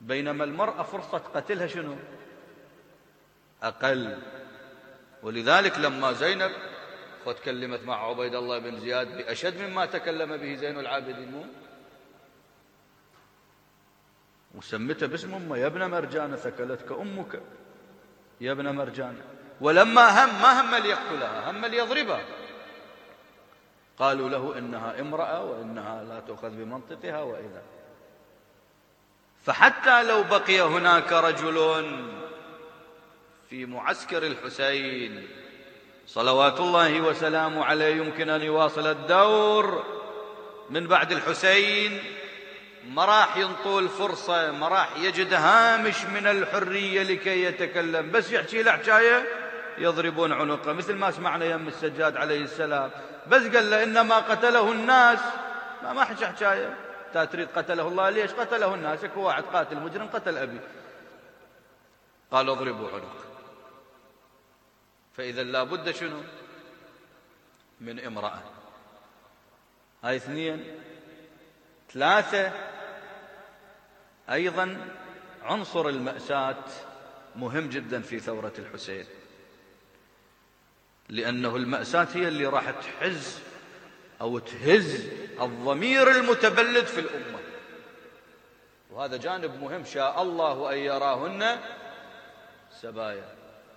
بينما المرأة فرصة قتلها شنو؟ أقل. ولذلك لما زينب تكلمت مع عبيد الله بن زياد بأشد مما تكلم به زين العابدين، وسمته باسم أمه: يا ابن مرجان ثكلتك أمك يا ابن مرجان. ولما ما هم ليقتلها، هم ليضربها. قالوا له إنها امرأة وإنها لا تؤخذ بمنطقها وإذا. فحتى لو بقي هناك رجل في معسكر الحسين صلوات الله وسلامه عليه يمكن أن يواصل الدور من بعد الحسين، ما راح ينطول فرصة، ما راح يجد هامش من الحرية لكي يتكلم. بس يحكي له حكاية يضربون عنقه، مثل ما سمعنا يم السجاد عليه السلام. بس قال له إنما قتله الناس، ما حكى حكاية تريد قتله الله. ليش قتله الناس؟ هو واحد قاتل مجرم قتل أبي. قال اضربوا عنقه. فإذا لابد شنو؟ من امرأة. هاي 2. 3، أيضا عنصر المأساة مهم جدا في ثورة الحسين، لأنه المأساة هي اللي راح تحز أو تهز الضمير المتبلد في الأمة، وهذا جانب مهم. شاء الله أن يراهن سبايا.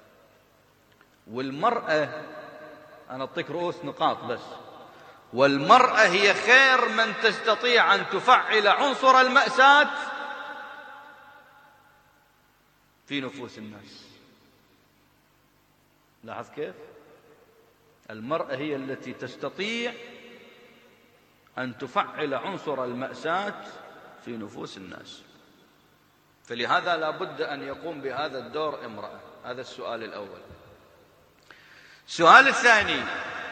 والمرأة، أنا أعطيك رؤوس نقاط بس، والمرأة هي خير من تستطيع أن تفعل عنصر المأساة في نفوس الناس. لاحظ كيف؟ المرأة هي التي تستطيع أن تفعل عنصر المأساة في نفوس الناس. فلهذا لا بد أن يقوم بهذا الدور امرأة. هذا السؤال الأول. السؤال الثاني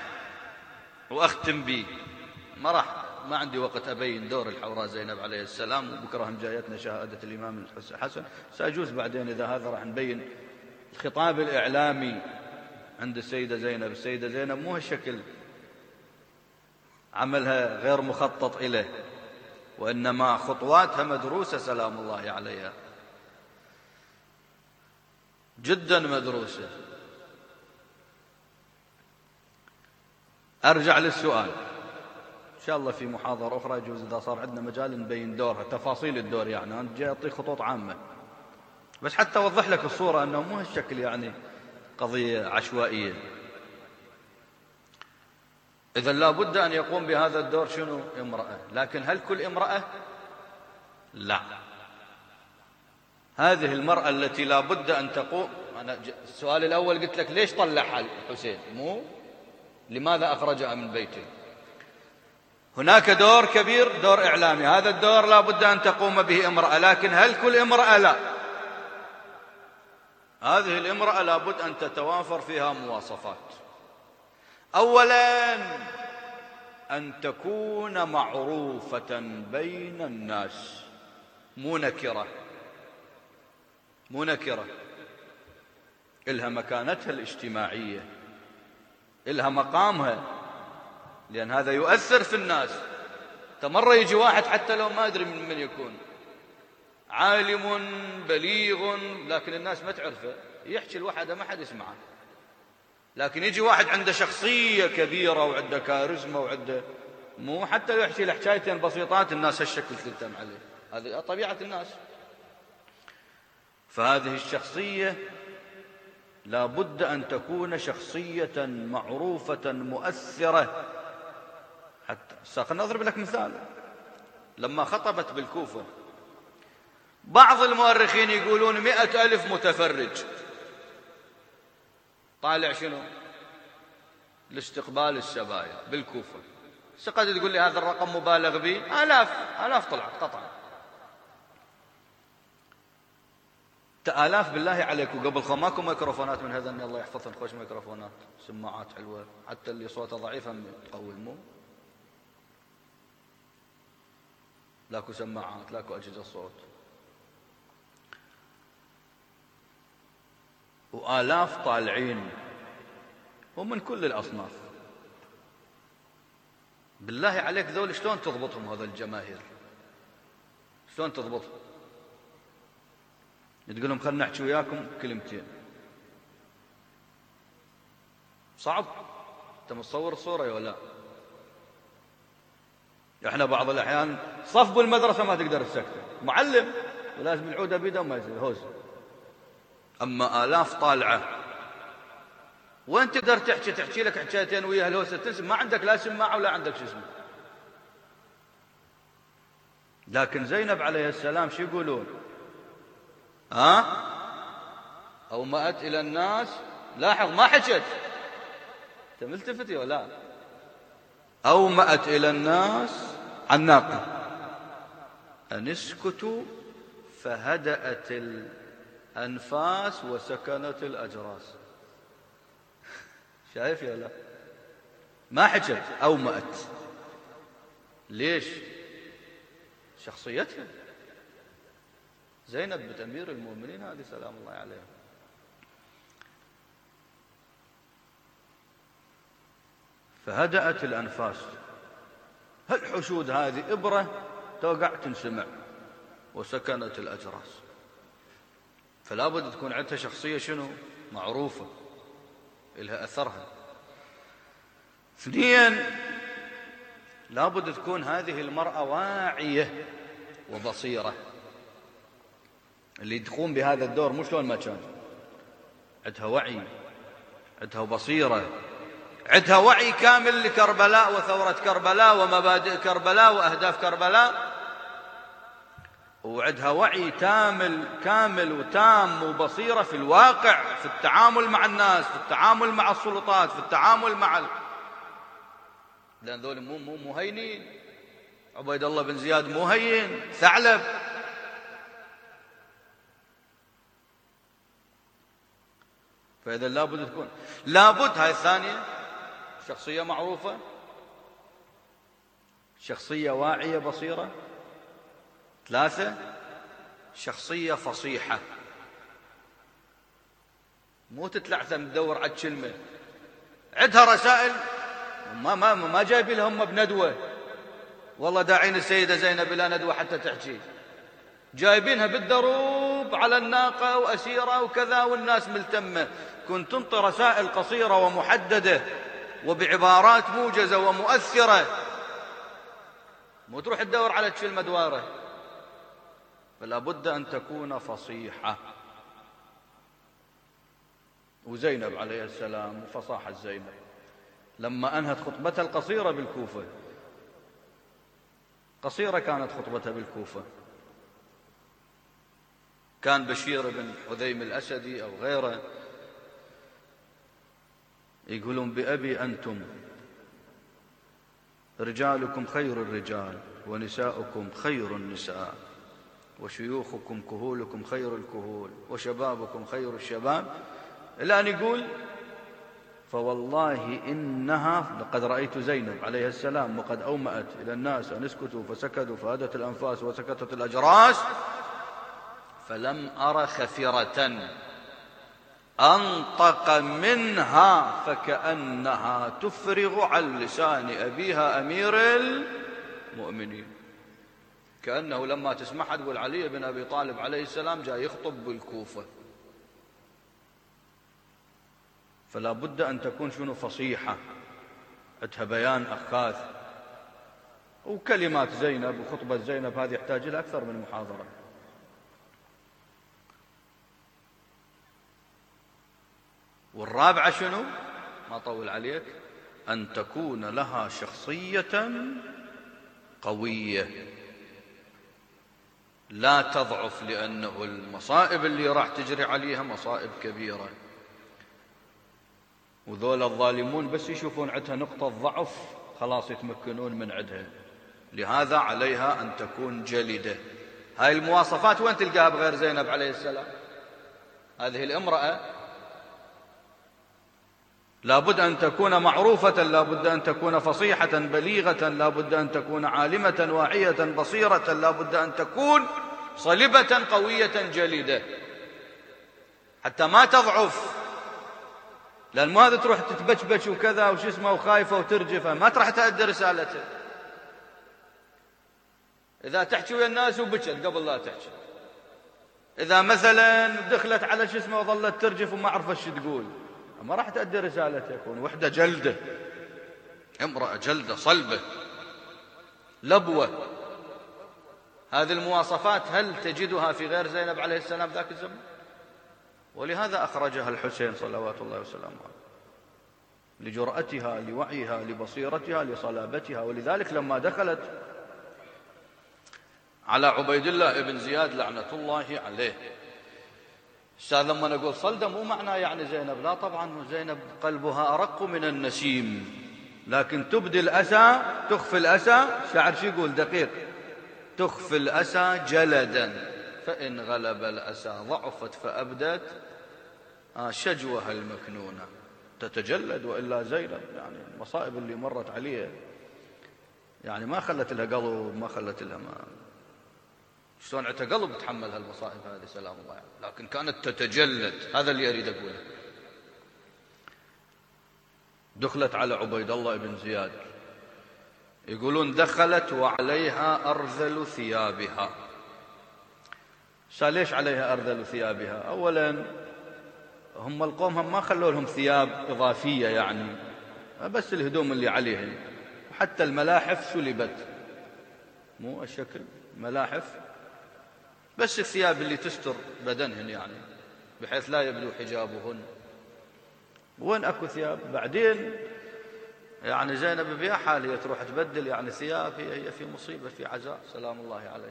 وأختم به، ما عندي وقت أبين دور الحوراء زينب عليه السلام، وبكرة هم جايتنا شهادة الإمام الحسن، سأجوز بعدين إذا هذا راح نبين الخطاب الإعلامي عند السيدة زينب. السيدة زينب مو هالشكل عملها غير مخطط إليه، وإنما خطواتها مدروسة سلام الله عليها، جدا مدروسة. أرجع للسؤال إن شاء الله في محاضرة أخرى، يجوز إذا صار عندنا مجال نبين دورها، تفاصيل الدور. يعني أنا جاي أعطيك خطوط عامة بس حتى أوضح لك الصورة أنه مو هالشكل يعني قضية عشوائية. إذا لا بد أن يقوم بهذا الدور شنو؟ امرأة. لكن هل كل امرأة؟ لا. هذه المرأة التي لا بد أن تقوم. أنا السؤال الأول قلت لك ليش طلعها الحسين، مو لماذا أخرجها من بيته. هناك دور كبير، دور إعلامي، هذا الدور لا بد أن تقوم به امرأة. لكن هل كل امرأة؟ لا. هذه الامرأة لا بد أن تتوافر فيها مواصفات. أولا أن تكون معروفة بين الناس، مو نكرة، مو نكرة، إلها مكانتها الاجتماعية، إلها مقامها، لأن هذا يؤثر في الناس. مرة يجي واحد حتى لو ما أدري من يكون، عالم بليغ لكن الناس ما تعرفه، يحكي الواحد ما حد يسمعه. لكن يجي واحد عنده شخصية كبيرة وعنده كاريزما وعنده، مو حتى لو يحكي له حكايتين بسيطات الناس هالشكل تلتم عليه. هذه طبيعة الناس. فهذه الشخصية لا بد أن تكون شخصية معروفة مؤثرة. حتى خلنا نضرب لك مثال. لما خطبت بالكوفة بعض المؤرخين يقولون 100,000 متفرج طالع شنو؟ لاستقبال السبايا بالكوفة. قد تقول لي هذا الرقم مبالغ به؟ آلاف طلعت قطعا، آلاف بالله عليك. وقبل ماكو ميكروفونات من هذا، الله يحفظهم، خوش ميكروفونات، سماعات حلوة، حتى اللي صوته ضعيف هم تقوي، مو لاكو سماعات، لاكو أجهزة صوت، وآلاف طالعين ومن كل الأصناف. بالله عليك ذول شلون تضبطهم؟ هذا الجماهير شلون تضبطهم؟ تقول لهم خلنا نحكي وياكم كلمتين، صعب. انت متصور الصورة ولا لا؟ احنا بعض الاحيان صف بالمدرسة ما تقدر تسكته، معلم ولازم العودة بيده وما يصير هوز، اما آلاف طالعة وين تقدر تحكي لك حكايتين وياها الهوسة تنسى، ما عندك لا سماعة ولا عندك شو اسمه. لكن زينب عليه السلام شو يقولون؟ أومأت إلى الناس، لاحظ ما حكت، أنت ملتفت ولا لا؟ أومأت إلى الناس عن ناقة أن اسكتوا فهدأت الأنفاس وسكنت الأجراس. شايف يا لا؟ ما حكت، أومأت. ليش؟ شخصيتها زينب بنت أمير المؤمنين هذه سلام الله عليها. فهدأت الأنفاس. هالحشود هذه إبرة توقع تنسمع، وسكنت الأجراس. فلا بد تكون عندها شخصية شنو؟ معروفة، إلها أثرها. ثانيا لا بد تكون هذه المرأة واعية وبصيرة، اللي تقوم بهذا الدور مش لون ما كان، عندها وعي، عندها بصيرة، عندها وعي كامل لكربلاء وثورة كربلاء ومبادئ كربلاء وأهداف كربلاء، وعندها وعي كامل وتام وبصيرة في الواقع، في التعامل مع الناس، في التعامل مع السلطات، في التعامل مع لأن ذول مو هينين. عبيد الله بن زياد مو هين، ثعلب. فإذا لابد تكون، لابد هاي الثانية شخصية معروفة، شخصية واعية بصيرة. ثلاثة شخصية فصيحة، مو تتلعثم تدور على كلمة، عندها رسائل ما جايبين لهم بندوة، والله داعين السيدة زينب إلى ندوة حتى تحكي، جايبينها بالدروب على الناقة وأسيرة وكذا والناس ملتمة. كنت تنطي رسائل قصيرة ومحددة وبعبارات موجزة ومؤثرة، مو تروح تدور على كلمة دوارة. فلا بد أن تكون فصيحة. وزينب عليه السلام وفصاحة زينب لما أنهت خطبتها القصيرة بالكوفة، قصيرة كانت خطبتها بالكوفة، كان بشير بن حذيم الأسدي أو غيره يقولون: بأبي أنتم رجالكم خير الرجال، ونساؤكم خير النساء، وشيوخكم كهولكم خير الكهول، وشبابكم خير الشباب، إلى أن يقول: فوالله إنها لقد رأيت زينب عليه السلام وقد أومأت إلى الناس أن اسكتوا فسكتوا فهدت الأنفاس وسكتت الأجراس، فلم أر خفرة أنطق منها فكأنها تفرغ عن لسان أبيها أمير المؤمنين. كأنه لما تسمعها تقول علي بن أبي طالب عليه السلام جاي يخطب بالكوفة. فلا بد أن تكون شنو؟ فصيحة، عندها بيان أخاذ. وكلمات زينب وخطبة زينب هذه يحتاج لها أكثر من محاضرة. والرابعة شنو؟ ما طول عليك، أن تكون لها شخصية قوية لا تضعف، لأنه المصائب اللي راح تجري عليها مصائب كبيرة، وذول الظالمون بس يشوفون عندها نقطة ضعف خلاص يتمكنون من عندها. لهذا عليها أن تكون جلدة. هاي المواصفات وين تلقاها بغير زينب عليه السلام؟ هذه الامرأة لابد أن تكون معروفة، لابد أن تكون فصيحة بليغة، لابد أن تكون عالمة واعية بصيرة، لابد أن تكون صلبة قوية جلدة حتى ما تضعف. لأن ما هذا تروح تتبجبج وكذا وش اسمه وخايفة وترجفة، ما تروح تأدي رسالته. إذا تحكي ويا الناس وبكت قبل لا تحكي، إذا مثلا دخلت على شو اسمه وظلت ترجف وما عرفت شو تقول، ما راح تؤدي رسالتها. يكون وحدة جلدة، امرأة جلدة صلبة لبوة. هذه المواصفات هل تجدها في غير زينب عليه السلام ذاك الزمن؟ ولهذا أخرجها الحسين صلوات الله وسلامه عليه، لجرأتها، لوعيها، لبصيرتها، لصلابتها. ولذلك لما دخلت على عبيد الله بن زياد لعنة الله عليه، لما نقول صلدة مو معناه يعني زينب، لا طبعا، زينب قلبها أرق من النسيم، لكن تبدي الأسى، تخفي الأسى. شعر شو يقول دقيق؟ تخفي الأسى جلدا، فإن غلب الأسى ضعفت فأبدت شجوها المكنونة. تتجلد. وإلا زينب يعني المصائب اللي مرت عليها يعني ما خلت لها قلب، ما خلت لها شلون قلب تحمل هالمصائب هذه سلام الله عليه، لكن كانت تتجلد. هذا اللي أريد أقوله. دخلت على عبيد الله بن زياد، يقولون دخلت وعليها أرذل ثيابها. ليش عليها أرذل ثيابها؟ أولا هم القوم هم ما خلوا لهم ثياب إضافية، يعني بس الهدوم اللي عليهم، وحتى الملاحف سلبت، مو الشكل ملاحف، بس الثياب اللي تستر بدنهن يعني بحيث لا يبدو حجابهن. وين أكو ثياب؟ بعدين يعني زينب بها حالية تروح تبدل يعني ثياب، هي في مصيبة، في عزاء سلام الله عليه،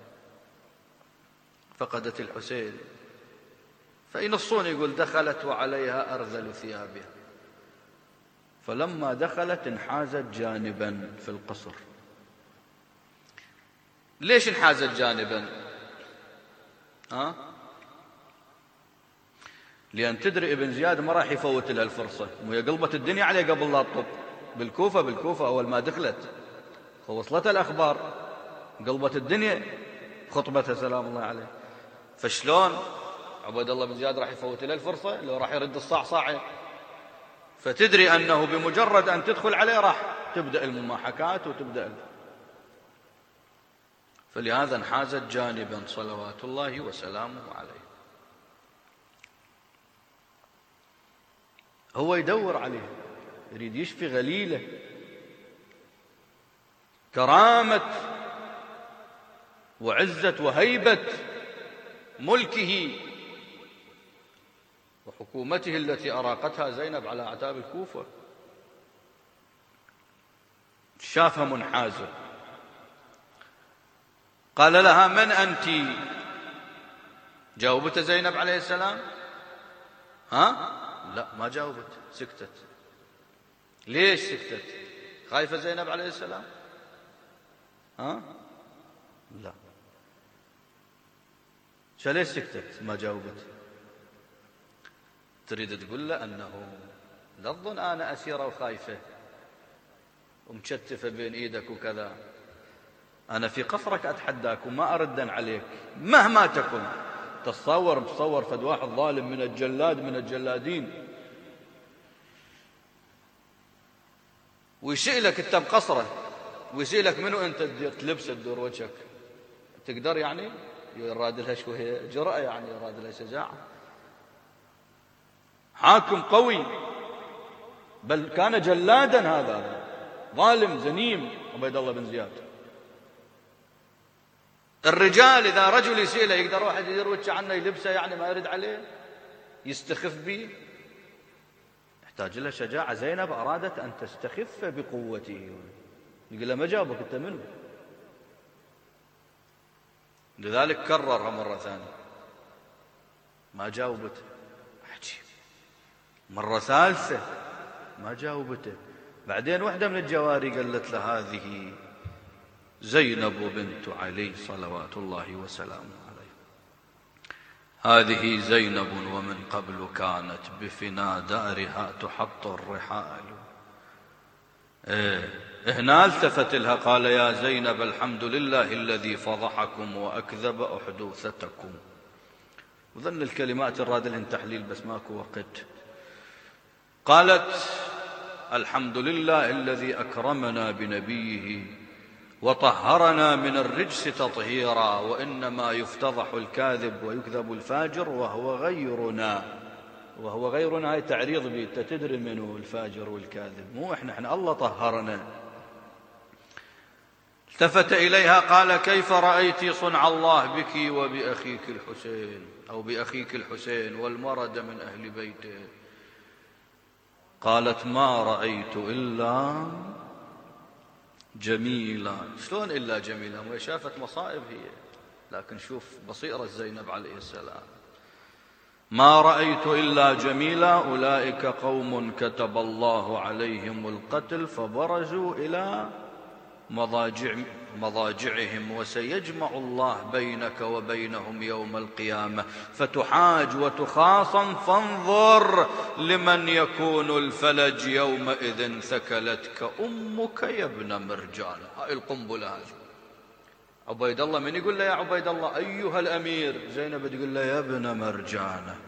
فقدت الحسين. فينصون يقول دخلت وعليها أرذل ثيابها. فلما دخلت انحازت جانبا في القصر. ليش انحازت جانبا؟ لأن تدري ابن زياد ما راح يفوت لها الفرصة، وهي قلبت الدنيا عليه قبل لا تطب. بالكوفة أول ما دخلت وصلتها الأخبار، قلبت الدنيا خطبتها سلام الله عليه. فشلون عبد الله بن زياد راح يفوت له الفرصة؟ لو راح يرد الصعصاعة. فتدري أنه بمجرد أن تدخل عليه راح تبدأ المماحكات وتبدأ فلهذا انحازت جانبا صلوات الله وسلامه عليه. هو يدور عليه، يريد يشفي غليله، كرامة وعزة وهيبة ملكه وحكومته التي أراقتها زينب على أعتاب الكوفة. شافها منحازة، قال لها من أنت؟ جاوبت زينب عليه السلام؟ لا ما جاوبت، سكتت. ليش سكتت؟ خايفة زينب عليه السلام؟ لا. ليش سكتت ما جاوبت؟ تريد تقول له أنه لا تظن أنا أسيرة وخايفة ومشتفة بين إيدك وكذا، أنا في قصرك أتحداك وما أردن عليك مهما تكن. تصور فد واحد ظالم من الجلاد من الجلادين ويسألك أنت بقصره، ويسألك منو أنت تلبس تدور وجهك، تقدر يعني؟ يراد لها شوية جرأة، يعني يراد لها شجاعة. حاكم قوي، بل كان جلادا، هذا ظالم زنيم عبيد الله بن زياد. الرجال إذا رجل يسأله يقدر واحد يدير وجهه عنه يلبسه، يعني ما يرد عليه، يستخف به، يحتاج له شجاعة. زينب أرادت أن تستخف بقوته، يقول له ما جاوبك أنت منه؟ لذلك كررها مرة ثانية، ما جاوبته. عجيب. مرة ثالثة ما جاوبته. بعدين واحدة من الجواري قالت له هذه زينب بنت علي صلوات الله وسلامه عليه، هذه زينب ومن قبل كانت بفنا دارها تحط الرحال. هنا التفت لها قال يا زينب الحمد لله الذي فضحكم وأكذب أحدوثتكم. وظن الكلمات الراد لهن تحليل بس ماكو وقت. قالت الحمد لله الذي أكرمنا بنبيه وطهرنا من الرجس تطهيرا، وإنما يفتضح الكاذب ويكذب الفاجر وهو غيرنا. وهو غيرنا هاي تعريض بي، انت تدري منه الفاجر والكاذب، مو احنا الله طهرنا. التفت إليها قال كيف رأيت صنع الله بك وبأخيك الحسين، أو بأخيك الحسين والمرد من أهل بيته؟ قالت ما رأيت إلا جميلا. شلون إلا جميلا؟ وهي شافت مصائب هي، لكن شوف بصيرة زينب عليه السلام. ما رأيت إلا جميلا، أولئك قوم كتب الله عليهم القتل فبرزوا إلى مضاجعهم، وسيجمع الله بينك وبينهم يوم القيامة فتحاج وتخاصم، فانظر لمن يكون الفلج يومئذ، ثكلتك أمك يا ابن مرجان. هاي القنبلة هذه. عبيد الله من يقول له يا عبيد الله أيها الأمير؟ زينب تقول له يا ابن مرجانة.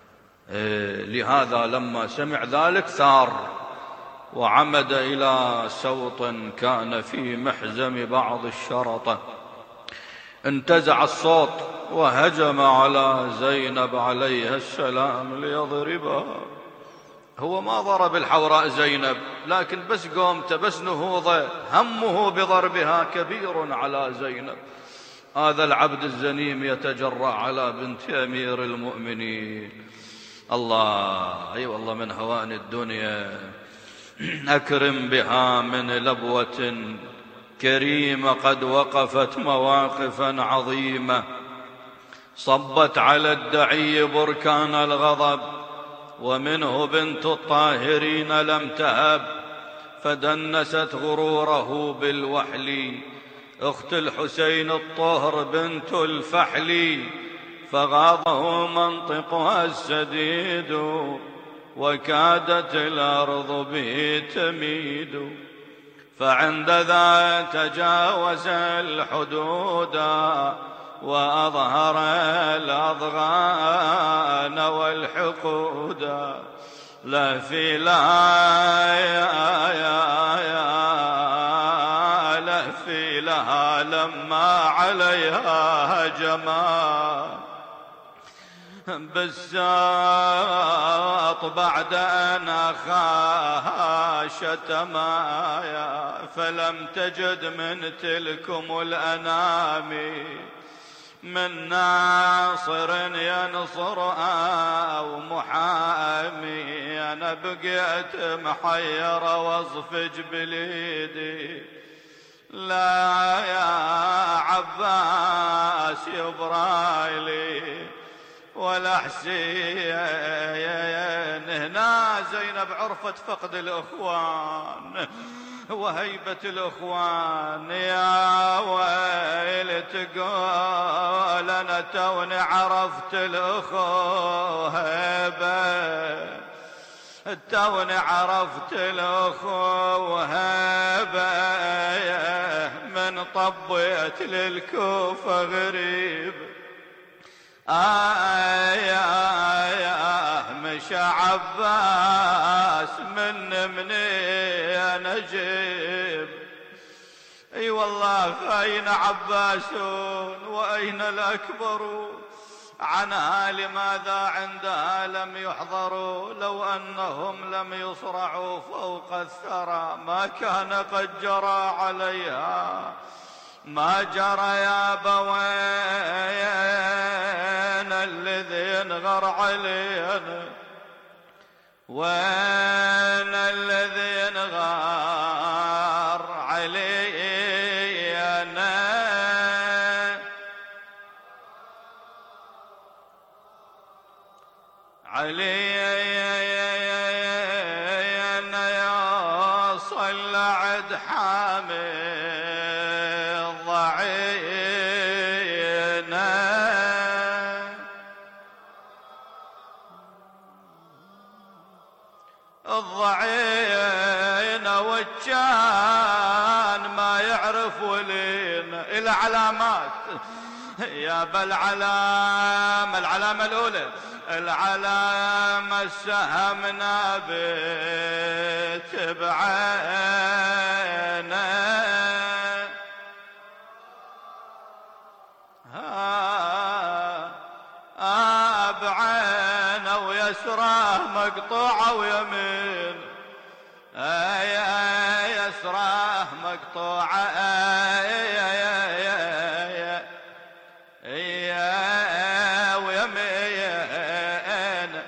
لهذا لما سمع ذلك ثار وعمد إلى سوط كان في محزم بعض الشرطة، انتزع الصوت وهجم على زينب عليها السلام ليضربها. هو ما ضرب الحوراء زينب، لكن بس قومته بس نهوضه همه بضربها كبير على زينب. هذا العبد الزنيم يتجرأ على بنت أمير المؤمنين. الله أي والله من هوان الدنيا. أكرم بها من لبوة كريمة قد وقفت مواقفا عظيمة، صبت على الدعي بركان الغضب، ومنه بنت الطاهرين لم تهب، فدنست غروره بالوحل، أخت الحسين الطهر بنت الفحل، فغاضه منطقها السديد، وكادت الأرض به تميد، فعند ذا تجاوز الحدود، وأظهر الأضغان والحقود، لهفي لها لما عليها هجما بالساط بعد أن أخاها شتمايا، فلم تجد من تلكم الأنام من ناصر ينصر أو محامي. أنا بقيت محيرة واصفج بليدي، لا يا عباس يبرايلي ولا حسين. هنا زينب عرفت فقد الأخوان وهيبة الأخوان. يا ويل تقول أنا توني عرفت الأخو هيبة، توني عرفت الأخو هيبة، من طبيت للكوفة غريب. مش عباس مني نجيب. اي والله فأين عباسون وأين الأكبر؟ عنها لماذا عندها لم يحضروا؟ لو أنهم لم يصرعوا فوق الثرى ما كان قد جرى عليها ما جرى. يا بوين الذي انغر علينا، وين الذي انغار علينا؟ علينا يا صل عد حامي الضعين والجان ما يعرف ولين العلامات. يا بالعلامة العلامة الأولى العلامة السهم نابت بعينه، بعينه ويسره مقطوعة ويمين، يسره مقطوعة ويمين،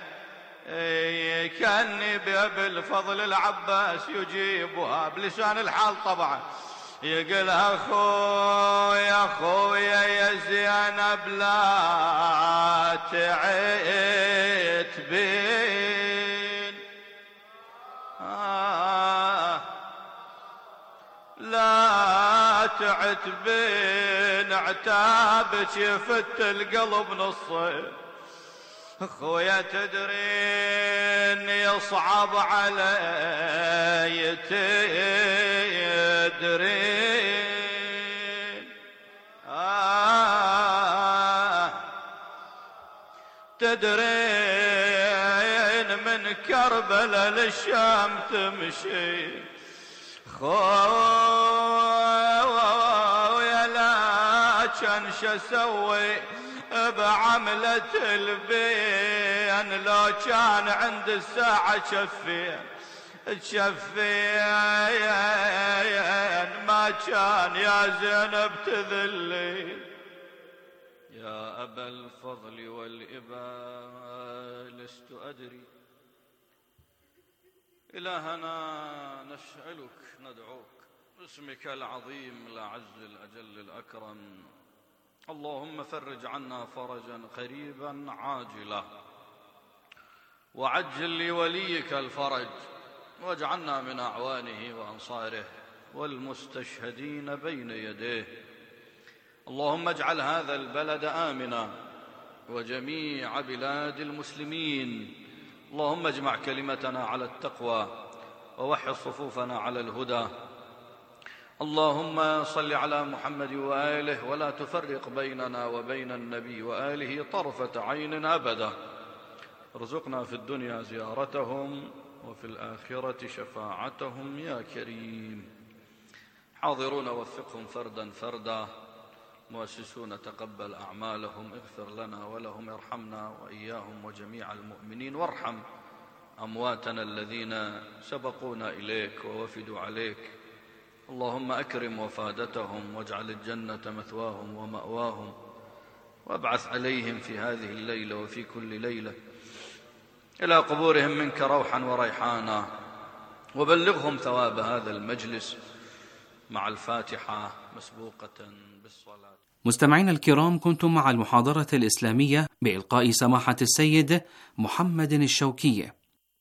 كأني بالفضل العباس يجيبها بلسان الحال طبعا، يقولها خويا يا زينب لا تعتبين، لا تعتبين، عتابك يفت القلب نصين، خويا تدرين يصعب علي تدرين، تدرين من كربلاء للشام تمشي، خويا لا كان شسوي بعملة البين، لو كان عند الساعة تشفين ما كان يا زينب تذلي. يا أبا الفضل والإباء لست أدري، إلهنا نسألك ندعوك باسمك العظيم الأعز الأجل الأكرم، اللهم فرج عنا فرجا قريبا عاجلا، وعجل لوليك الفرج، واجعلنا من أعوانه وأنصاره والمستشهدين بين يديه. اللهم اجعل هذا البلد آمنا وجميع بلاد المسلمين، اللهم اجمع كلمتنا على التقوى ووحد صفوفنا على الهدى. اللهم صل على محمد وآله ولا تفرق بيننا وبين النبي وآله طرفة عين أبدا. ارزقنا في الدنيا زيارتهم وفي الآخرة شفاعتهم يا كريم. حاضرون وفقهم فردا فردا، مؤسسون تقبل أعمالهم، اغفر لنا ولهم، ارحمنا وإياهم وجميع المؤمنين، وارحم أمواتنا الذين سبقونا إليك ووفدوا عليك. اللهم أكرم وفادتهم واجعل الجنة مثواهم ومأواهم، وابعث عليهم في هذه الليلة وفي كل ليلة إلى قبورهم منك روحا وريحانا، وبلغهم ثواب هذا المجلس مع الفاتحة مسبوقة بالصلاة. مستمعينا الكرام، كنتم مع المحاضرة الإسلامية بإلقاء سماحة السيد محمد الشوكي.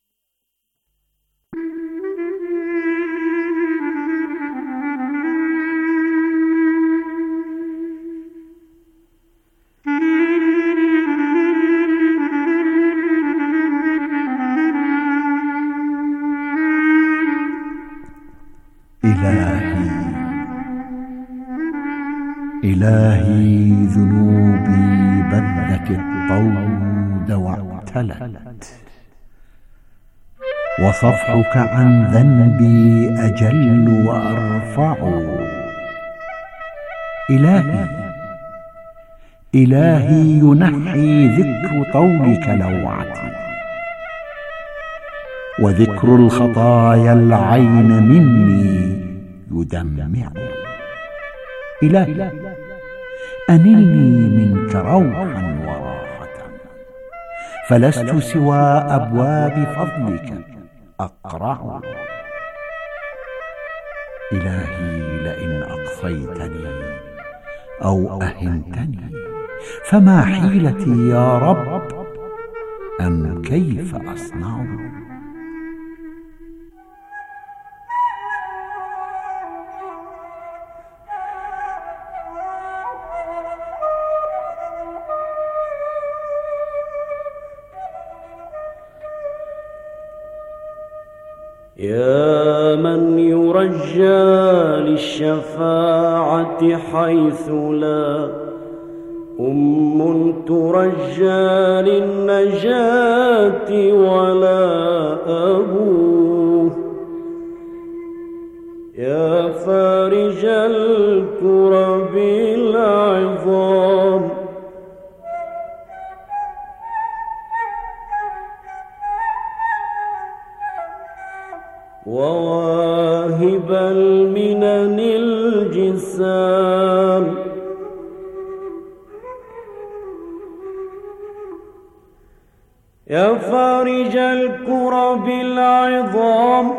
إلهي ذنوبي بذت الطود واعتلت، وصفحك عن ذنبي أجل وأرفع. إلهي ينحي ذكر طولك لوعتي، وذكر الخطايا العين مني يدمع. إلهي أنلني منك روحا وراحة، فلست سوى أبواب فضلك أقرع. إلهي لئن أقصيتني أو أهنتني فما حيلتي يا رب، أم كيف أصنع؟ يا من يرجى للشفاعة حيث لا ترجى للنجاة ولا أبوه، يا فارج الكرب العظام وواهب المنن الجسام يا فارج الكرب العظام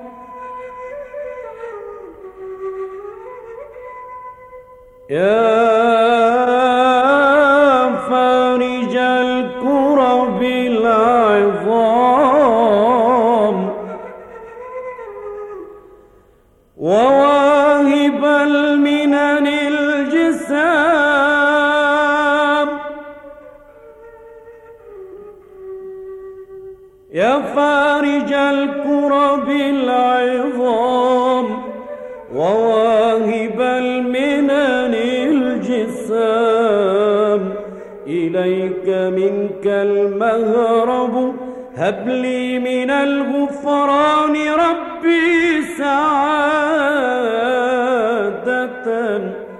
يا فارج الكرب العظام وواهب المنن الجسام يا فارج الكرب العظام وواهب المنن الجسام إليك منك المهرب هب لي من الغفران ربي سعادة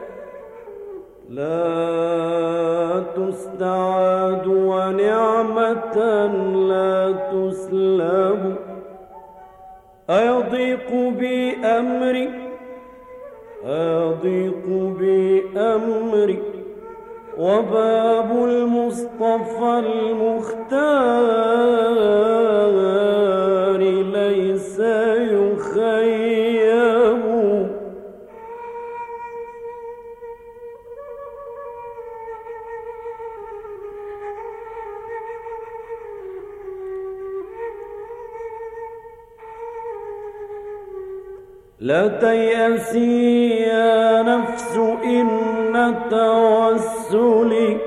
لا تستعاد ونعمة لا تسلب أيضيق بأمري أيضيق بأمري وباب المصطفى المختار ليس يخيب لا تيأسي يا نفس إن توسلي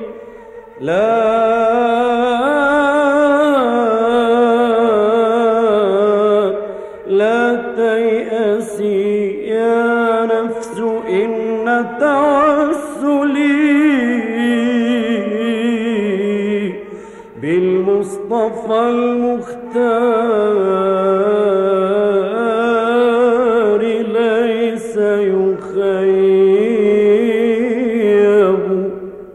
لا تيأسي يا نفس إن توسلي بالمصطفى المختار ليس يخيب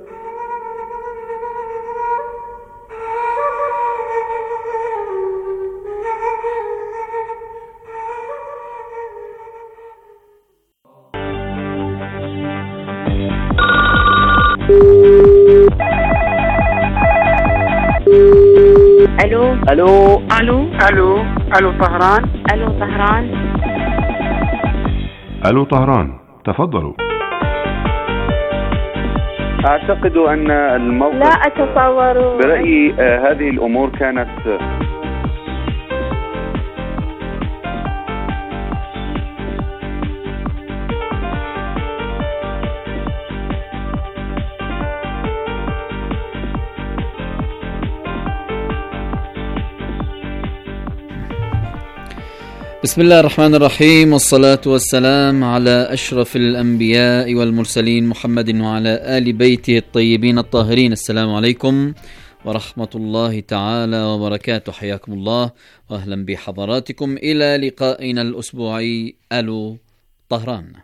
الو الو الو الو الو طهران الو طهران الو طهران، تفضلوا. اعتقد ان الموقف لا أتصور. برأيي هذه الامور كانت بسم الله الرحمن الرحيم، والصلاة والسلام على أشرف الأنبياء والمرسلين محمد وعلى آل بيته الطيبين الطاهرين. السلام عليكم ورحمة الله تعالى وبركاته. حياكم الله وأهلا بحضراتكم إلى لقائنا الأسبوعي ألو طهران.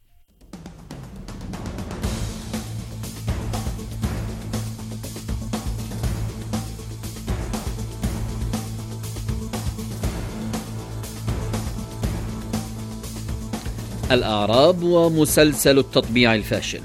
الأعراب ومسلسل التطبيع الفاشل.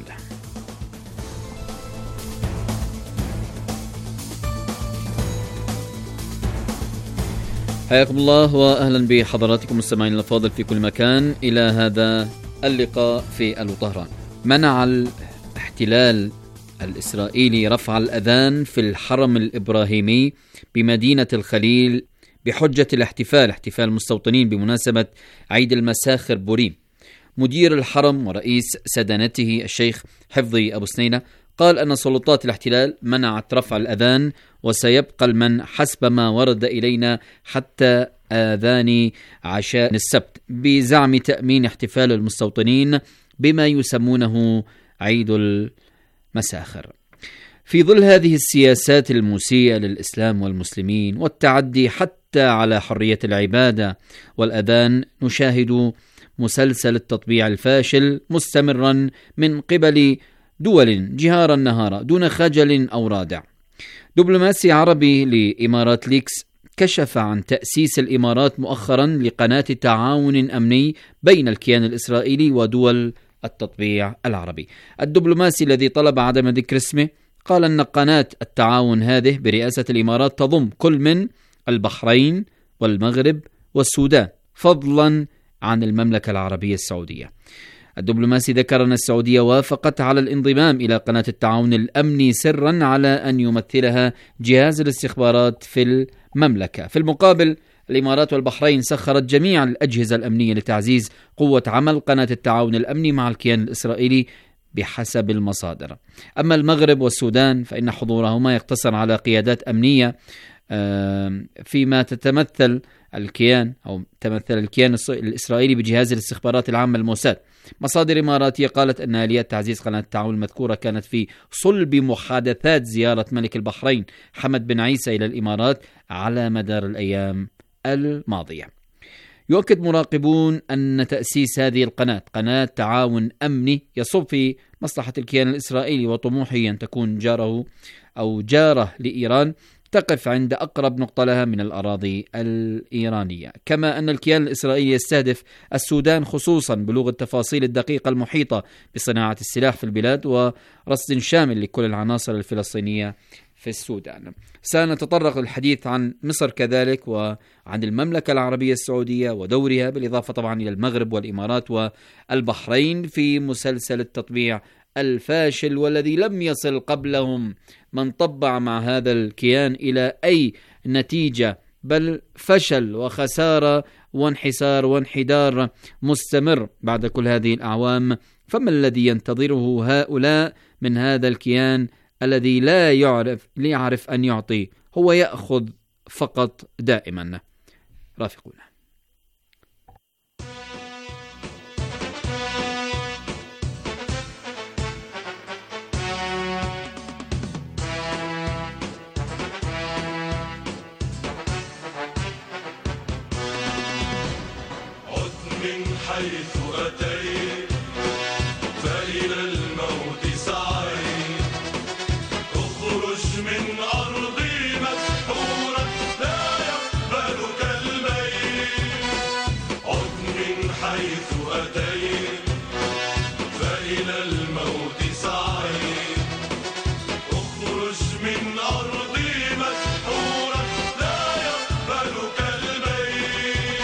حياكم الله وأهلا بحضراتكم مستمعين الأفاضل في كل مكان إلى هذا اللقاء في ألو طهران. منع الاحتلال الإسرائيلي رفع الأذان في الحرم الإبراهيمي بمدينة الخليل بحجة احتفال المستوطنين بمناسبة عيد المساخر بوريم. مدير الحرم ورئيس سدنته الشيخ حفظي أبو سنينة قال أن سلطات الاحتلال منعت رفع الأذان وسيبقى المنع حسب ما ورد إلينا حتى آذان عشاء السبت، بزعم تأمين احتفال المستوطنين بما يسمونه عيد المساخر. في ظل هذه السياسات المسيئة للإسلام والمسلمين والتعدي حتى على حرية العبادة والأذان، نشاهد مسلسل التطبيع الفاشل مستمرا من قبل دول جهارا نهارا دون خجل أو رادع. دبلوماسي عربي لإمارات ليكس كشف عن تأسيس الإمارات مؤخرا لقناة تعاون أمني بين الكيان الإسرائيلي ودول التطبيع العربي. الدبلوماسي الذي طلب عدم ذكر اسمه قال أن قناة التعاون هذه برئاسة الإمارات تضم كل من البحرين والمغرب والسودان فضلا عن المملكة العربية السعودية. الدبلوماسي ذكر أن السعودية وافقت على الانضمام إلى قناة التعاون الأمني سرا على أن يمثلها جهاز الاستخبارات في المملكة. في المقابل الإمارات والبحرين سخرت جميع الأجهزة الأمنية لتعزيز قوة عمل قناة التعاون الأمني مع الكيان الإسرائيلي بحسب المصادر. أما المغرب والسودان فإن حضورهما يقتصر على قيادات أمنية فيما تمثل الكيان الإسرائيلي بجهاز الاستخبارات العامة الموساد. مصادر إماراتية قالت أن آليات تعزيز قناة التعاون المذكورة كانت في صلب محادثات زيارة ملك البحرين حمد بن عيسى إلى الإمارات على مدار الأيام الماضية. يؤكد مراقبون أن تأسيس هذه القناة قناة تعاون أمني يصب في مصلحة الكيان الإسرائيلي وطموحه أن تكون جاره لإيران تقف عند أقرب نقطة لها من الأراضي الإيرانية. كما أن الكيان الإسرائيلي يستهدف السودان خصوصا بلوغ التفاصيل الدقيقة المحيطة بصناعة السلاح في البلاد ورصد شامل لكل العناصر الفلسطينية في السودان. سنتطرق للحديث عن مصر كذلك وعن المملكة العربية السعودية ودورها، بالإضافة طبعا إلى المغرب والإمارات والبحرين في مسلسل التطبيع الفاشل والذي لم يصل قبلهم من طبع مع هذا الكيان إلى أي نتيجة، بل فشل وخسارة وانحسار وانحدار مستمر بعد كل هذه الأعوام. فما الذي ينتظره هؤلاء من هذا الكيان الذي لا يعرف أن يعطي، هو يأخذ فقط دائما. رافقونا. حيث أتيت فإلى الموت سعيت، اخرج من أرضي مسحورا لا يقبلك الميت. عد من حيث أتيت فإلى الموت سعيت، اخرج من أرضي مسحورا لا يقبلك الميت.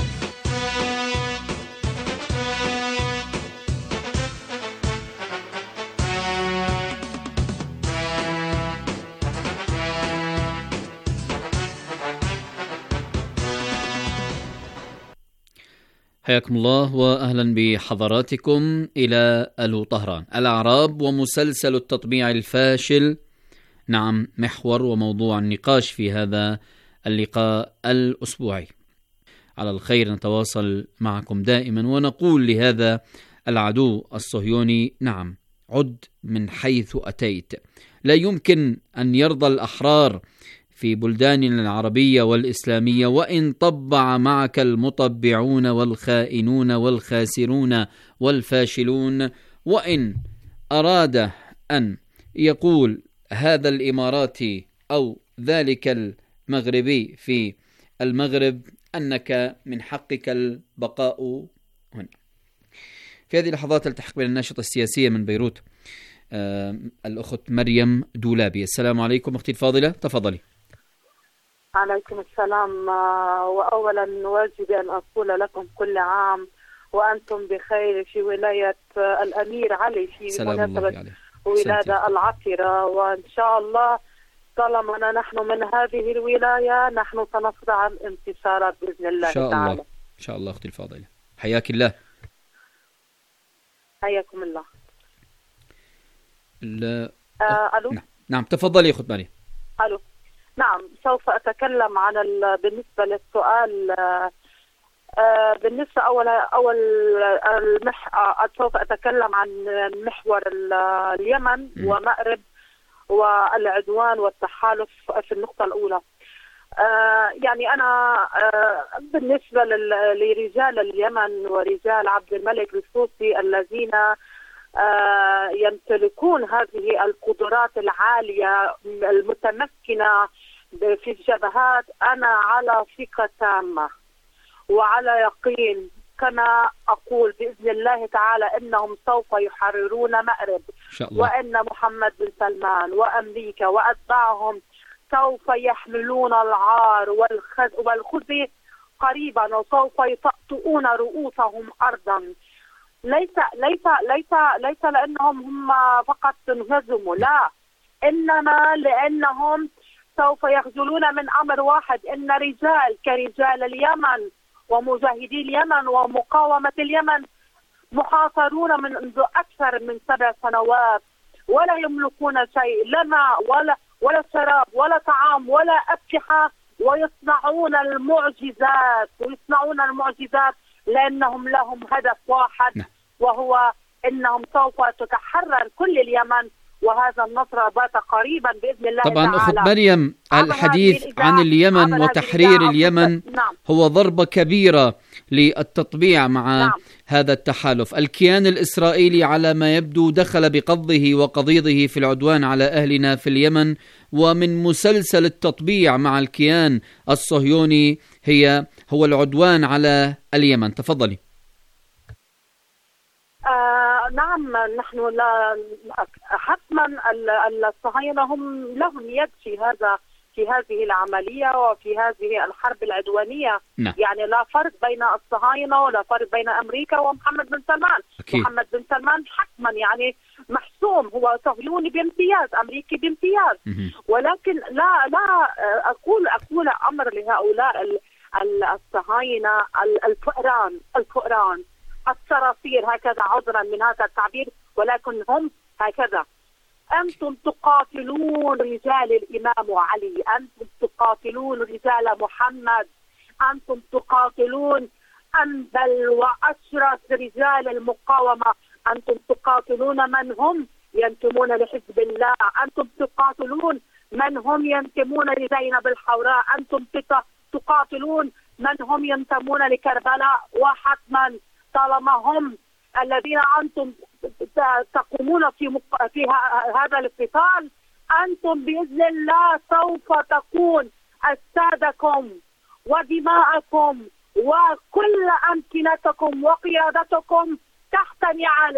حياكم الله وأهلا بحضراتكم إلى ألو طهران. الأعراب ومسلسل التطبيع الفاشل، نعم، محور وموضوع النقاش في هذا اللقاء الأسبوعي. على الخير نتواصل معكم دائما ونقول لهذا العدو الصهيوني: نعم، عد من حيث أتيت. لا يمكن أن يرضى الأحرار في بلداننا العربية والإسلامية وإن طبع معك المطبعون والخائنون والخاسرون والفاشلون، وإن أراد أن يقول هذا الإماراتي أو ذلك المغربي في المغرب أنك من حقك البقاء هنا. في هذه اللحظات التحق بنا الناشطة السياسية من بيروت الأخت مريم دولابي. السلام عليكم أختي الفاضلة، تفضلي. عليكم السلام. وأولا واجبي أن أقول لكم كل عام وأنتم بخير في ولاية الأمير علي في مناسبة ولادة العطرة، وإن شاء الله طالما نحن من هذه الولاية نحن سنصنع الانتصارات بإذن الله تعالى. إن شاء الله أختي الفاضلة، حياك الله. حياكم الله. ألو. نعم تفضلي أخت مريم. ألو. نعم، سوف أتكلم عن بالنسبة للسؤال. بالنسبة سوف أتكلم عن محور اليمن ومأرب والعدوان والتحالف في النقطة الأولى. يعني أنا بالنسبة لرجال اليمن ورجال عبد الملك السوسي الذين يمتلكون هذه القدرات العالية المتمكنة في الجبهات، أنا على ثقة تامة وعلى يقين كما أقول بإذن الله تعالى إنهم سوف يحررون مأرب، وإن محمد بن سلمان وأمريكا وأتباعهم سوف يحملون العار والخزي قريبا، وسوف يطأطئون رؤوسهم أرضا. ليس لأنهم هم فقط انهزموا، لا، إنما لأنهم سوف يخجلون من أمر واحد، إن رجال كرجال اليمن ومجاهدي اليمن ومقاومة اليمن محاصرون منذ أكثر من 7 سنوات، ولا يملكون شيء، لا ماء ولا شراب ولا طعام ولا أسلحة، ويصنعون المعجزات لأنهم لهم هدف واحد، وهو أنهم سوف تتحرر كل اليمن، وهذا النصر بات قريبا بإذن الله طبعا تعالى. أخت مريم، الحديث عن اليمن وتحرير اليمن هو ضربة كبيرة للتطبيع مع هذا التحالف. الكيان الإسرائيلي على ما يبدو دخل بقضه وقضيضه في العدوان على أهلنا في اليمن، ومن مسلسل التطبيع مع الكيان الصهيوني هو العدوان على اليمن. تفضلي. نعم، نحن لا حتما الصهاينة لهم يد في هذه العملية وفي هذه الحرب العدوانية. يعني لا فرق بين الصهاينة ولا فرق بين أمريكا ومحمد بن سلمان. محمد بن سلمان حتما يعني محسوم، هو صهيوني بامتياز، أمريكي بامتياز. ولكن لا أقول أمر لهؤلاء الصهاينة الفئران الصراصير، هكذا عذرا من هذا التعبير، ولكن هم هكذا. أنتم تقاتلون رجال الإمام علي، أنتم تقاتلون رجال محمد، أنتم تقاتلون أنبل وأشرس رجال المقاومة، أنتم تقاتلون من هم ينتمون لحزب الله، أنتم تقاتلون من هم ينتمون لزينب الحوراء، أنتم تقاتلون من هم ينتمون لكربلاء. وحتما طالما هم الذين أنتم تقومون في هذا القتال، أنتم بإذن الله سوف تكون أجسادكم ودماءكم وكل أمكنتكم وقيادتكم تحت نعال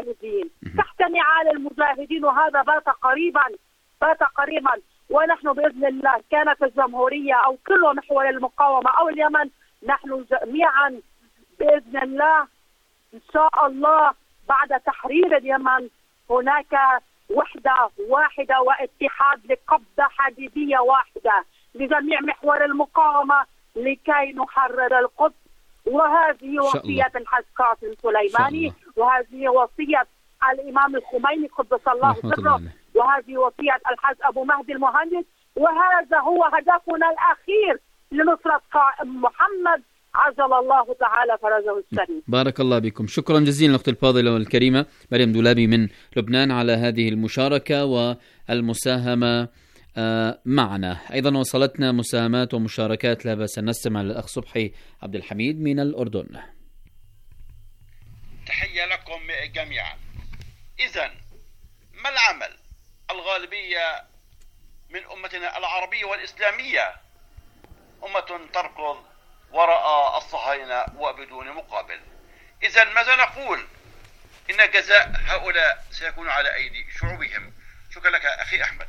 المجاهدين، وهذا بات قريبا. ونحن بإذن الله كانت الجمهورية أو كل محور المقاومة أو اليمن، نحن جميعا بإذن الله إن شاء الله بعد تحرير اليمن هناك وحدة واحدة واتحاد لقبضة حديدية واحدة لجميع محور المقاومة لكي نحرر القدس. وهذه وصية الحاج قاسم سليماني، وهذه وصية الإمام الخميني قدس الله سره، وهذه وصية الحاج أبو مهدي المهندس، وهذا هو هدفنا الأخير لنصرة قائم محمد عجل الله تعالى فرجه الشريف. بارك الله بكم، شكرا جزيلا الأخت الفاضلة والكريمة مريم دولابي من لبنان على هذه المشاركة والمساهمة معنا. أيضا وصلتنا مساهمات ومشاركات، لا بأس نستمع للأخ صبحي عبد الحميد من الأردن. تحية لكم جميعا. إذن ما العمل؟ الغالبية من أمتنا العربية والإسلامية أمة تركض وراء الصهاينة وبدون مقابل. إذن ماذا نقول؟ إن جزاء هؤلاء سيكون على أيدي شعوبهم. شكرا لك أخي أحمد.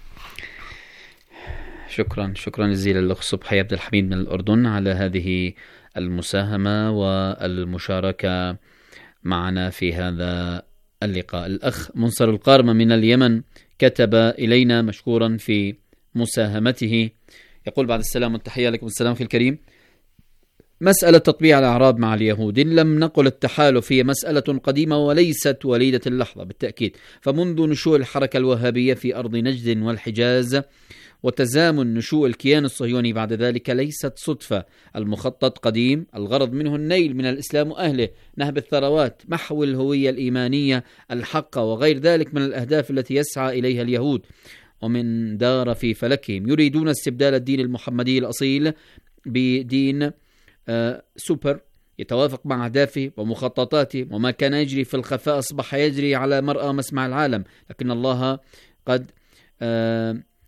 شكرا جزيلا للأخ صبحي عبد الحميد من الأردن على هذه المساهمة والمشاركة معنا في هذا اللقاء. الأخ منصر القارمة من اليمن كتب إلينا مشكورا في مساهمته، يقول: بعد السلام والتحية لكم. السلام أخي الكريم. مسألة تطبيع الأعراب مع اليهود لم نقل التحالف هي مسألة قديمة وليست وليدة اللحظة بالتأكيد، فمنذ نشوء الحركة الوهابية في أرض نجد والحجاز وتزامن نشوء الكيان الصهيوني بعد ذلك ليست صدفة. المخطط قديم، الغرض منه النيل من الإسلام وأهله، نهب الثروات، محو الهوية الإيمانية الحقة وغير ذلك من الأهداف التي يسعى إليها اليهود، ومن دار في فلكهم. يريدون استبدال الدين المحمدي الأصيل بدين سوبر يتوافق مع أهدافه ومخططاته، وما كان يجري في الخفاء أصبح يجري على مرأى مسمع العالم. لكن الله قد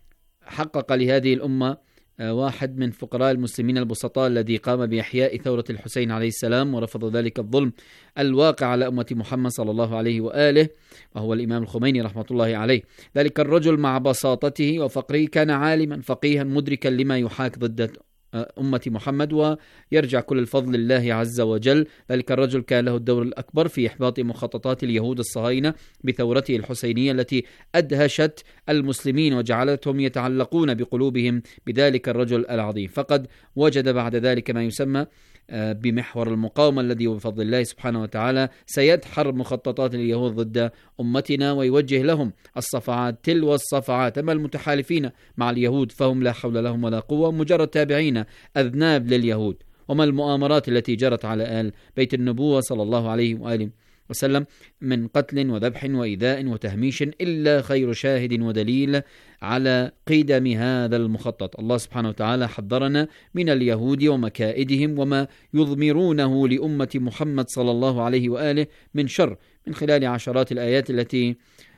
حقق لهذه الأمة واحد من فقراء المسلمين البسطاء الذي قام بإحياء ثورة الحسين عليه السلام ورفض ذلك الظلم الواقع على أمة محمد صلى الله عليه وآله، وهو الإمام الخميني رحمة الله عليه. ذلك الرجل مع بساطته وفقره كان عالما فقيها مدركا لما يحاك ضد أمة محمد، ويرجع كل الفضل لله عز وجل. ذلك الرجل كان له الدور الأكبر في إحباط مخططات اليهود الصهاينة بثورته الحسينية التي أدهشت المسلمين وجعلتهم يتعلقون بقلوبهم بذلك الرجل العظيم. فقد وجد بعد ذلك ما يسمى بمحور المقاومة الذي بفضل الله سبحانه وتعالى سيدحر مخططات اليهود ضد أمتنا ويوجه لهم الصفعات تلو الصفعات. أما المتحالفين مع اليهود فهم لا حول لهم ولا قوة، مجرد تابعين أذناب لليهود. وما المؤامرات التي جرت على آل بيت النبوة صلى الله عليه وآله وسلم من قتل وذبح وإيذاء وتهميش إلا خير شاهد ودليل على قدم هذا المخطط. الله سبحانه وتعالى حذرنا من اليهود ومكائدهم وما يضمرونه لأمة محمد صلى الله عليه وآله من شر، من خلال عشرات الآيات التي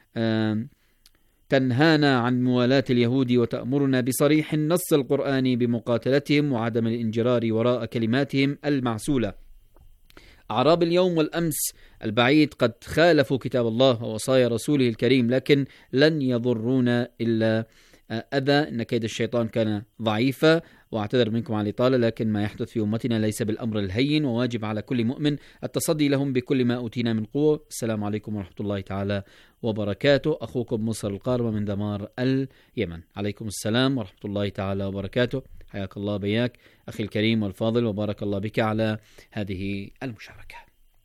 تنهانا عن موالاة اليهود وتأمرنا بصريح النص القرآني بمقاتلتهم وعدم الانجرار وراء كلماتهم المعسولة. أعراب اليوم والأمس البعيد قد خالفوا كتاب الله ووصايا رسوله الكريم، لكن لن يضرونا إلا أذى. إن كيد الشيطان كان ضعيفا. واعتذر منكم على الإطالة، لكن ما يحدث في أمتنا ليس بالأمر الهين، وواجب على كل مؤمن التصدي لهم بكل ما أوتينا من قوة. السلام عليكم ورحمة الله تعالى وبركاته. أخوكم مصر القارمة من دمار اليمن. عليكم السلام ورحمة الله تعالى وبركاته. حياك الله بياك أخي الكريم والفاضل، وبارك الله بك على هذه المشاركة.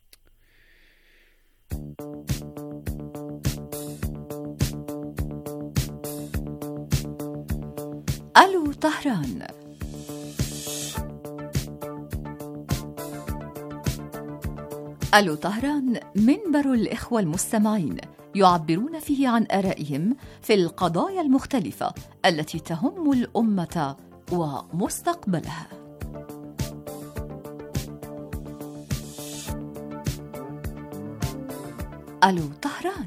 ألو طهران. ألو طهران منبر الإخوة المستمعين يعبرون فيه عن آرائهم في القضايا المختلفة التي تهم الأمة ومستقبلها. ألو طهران.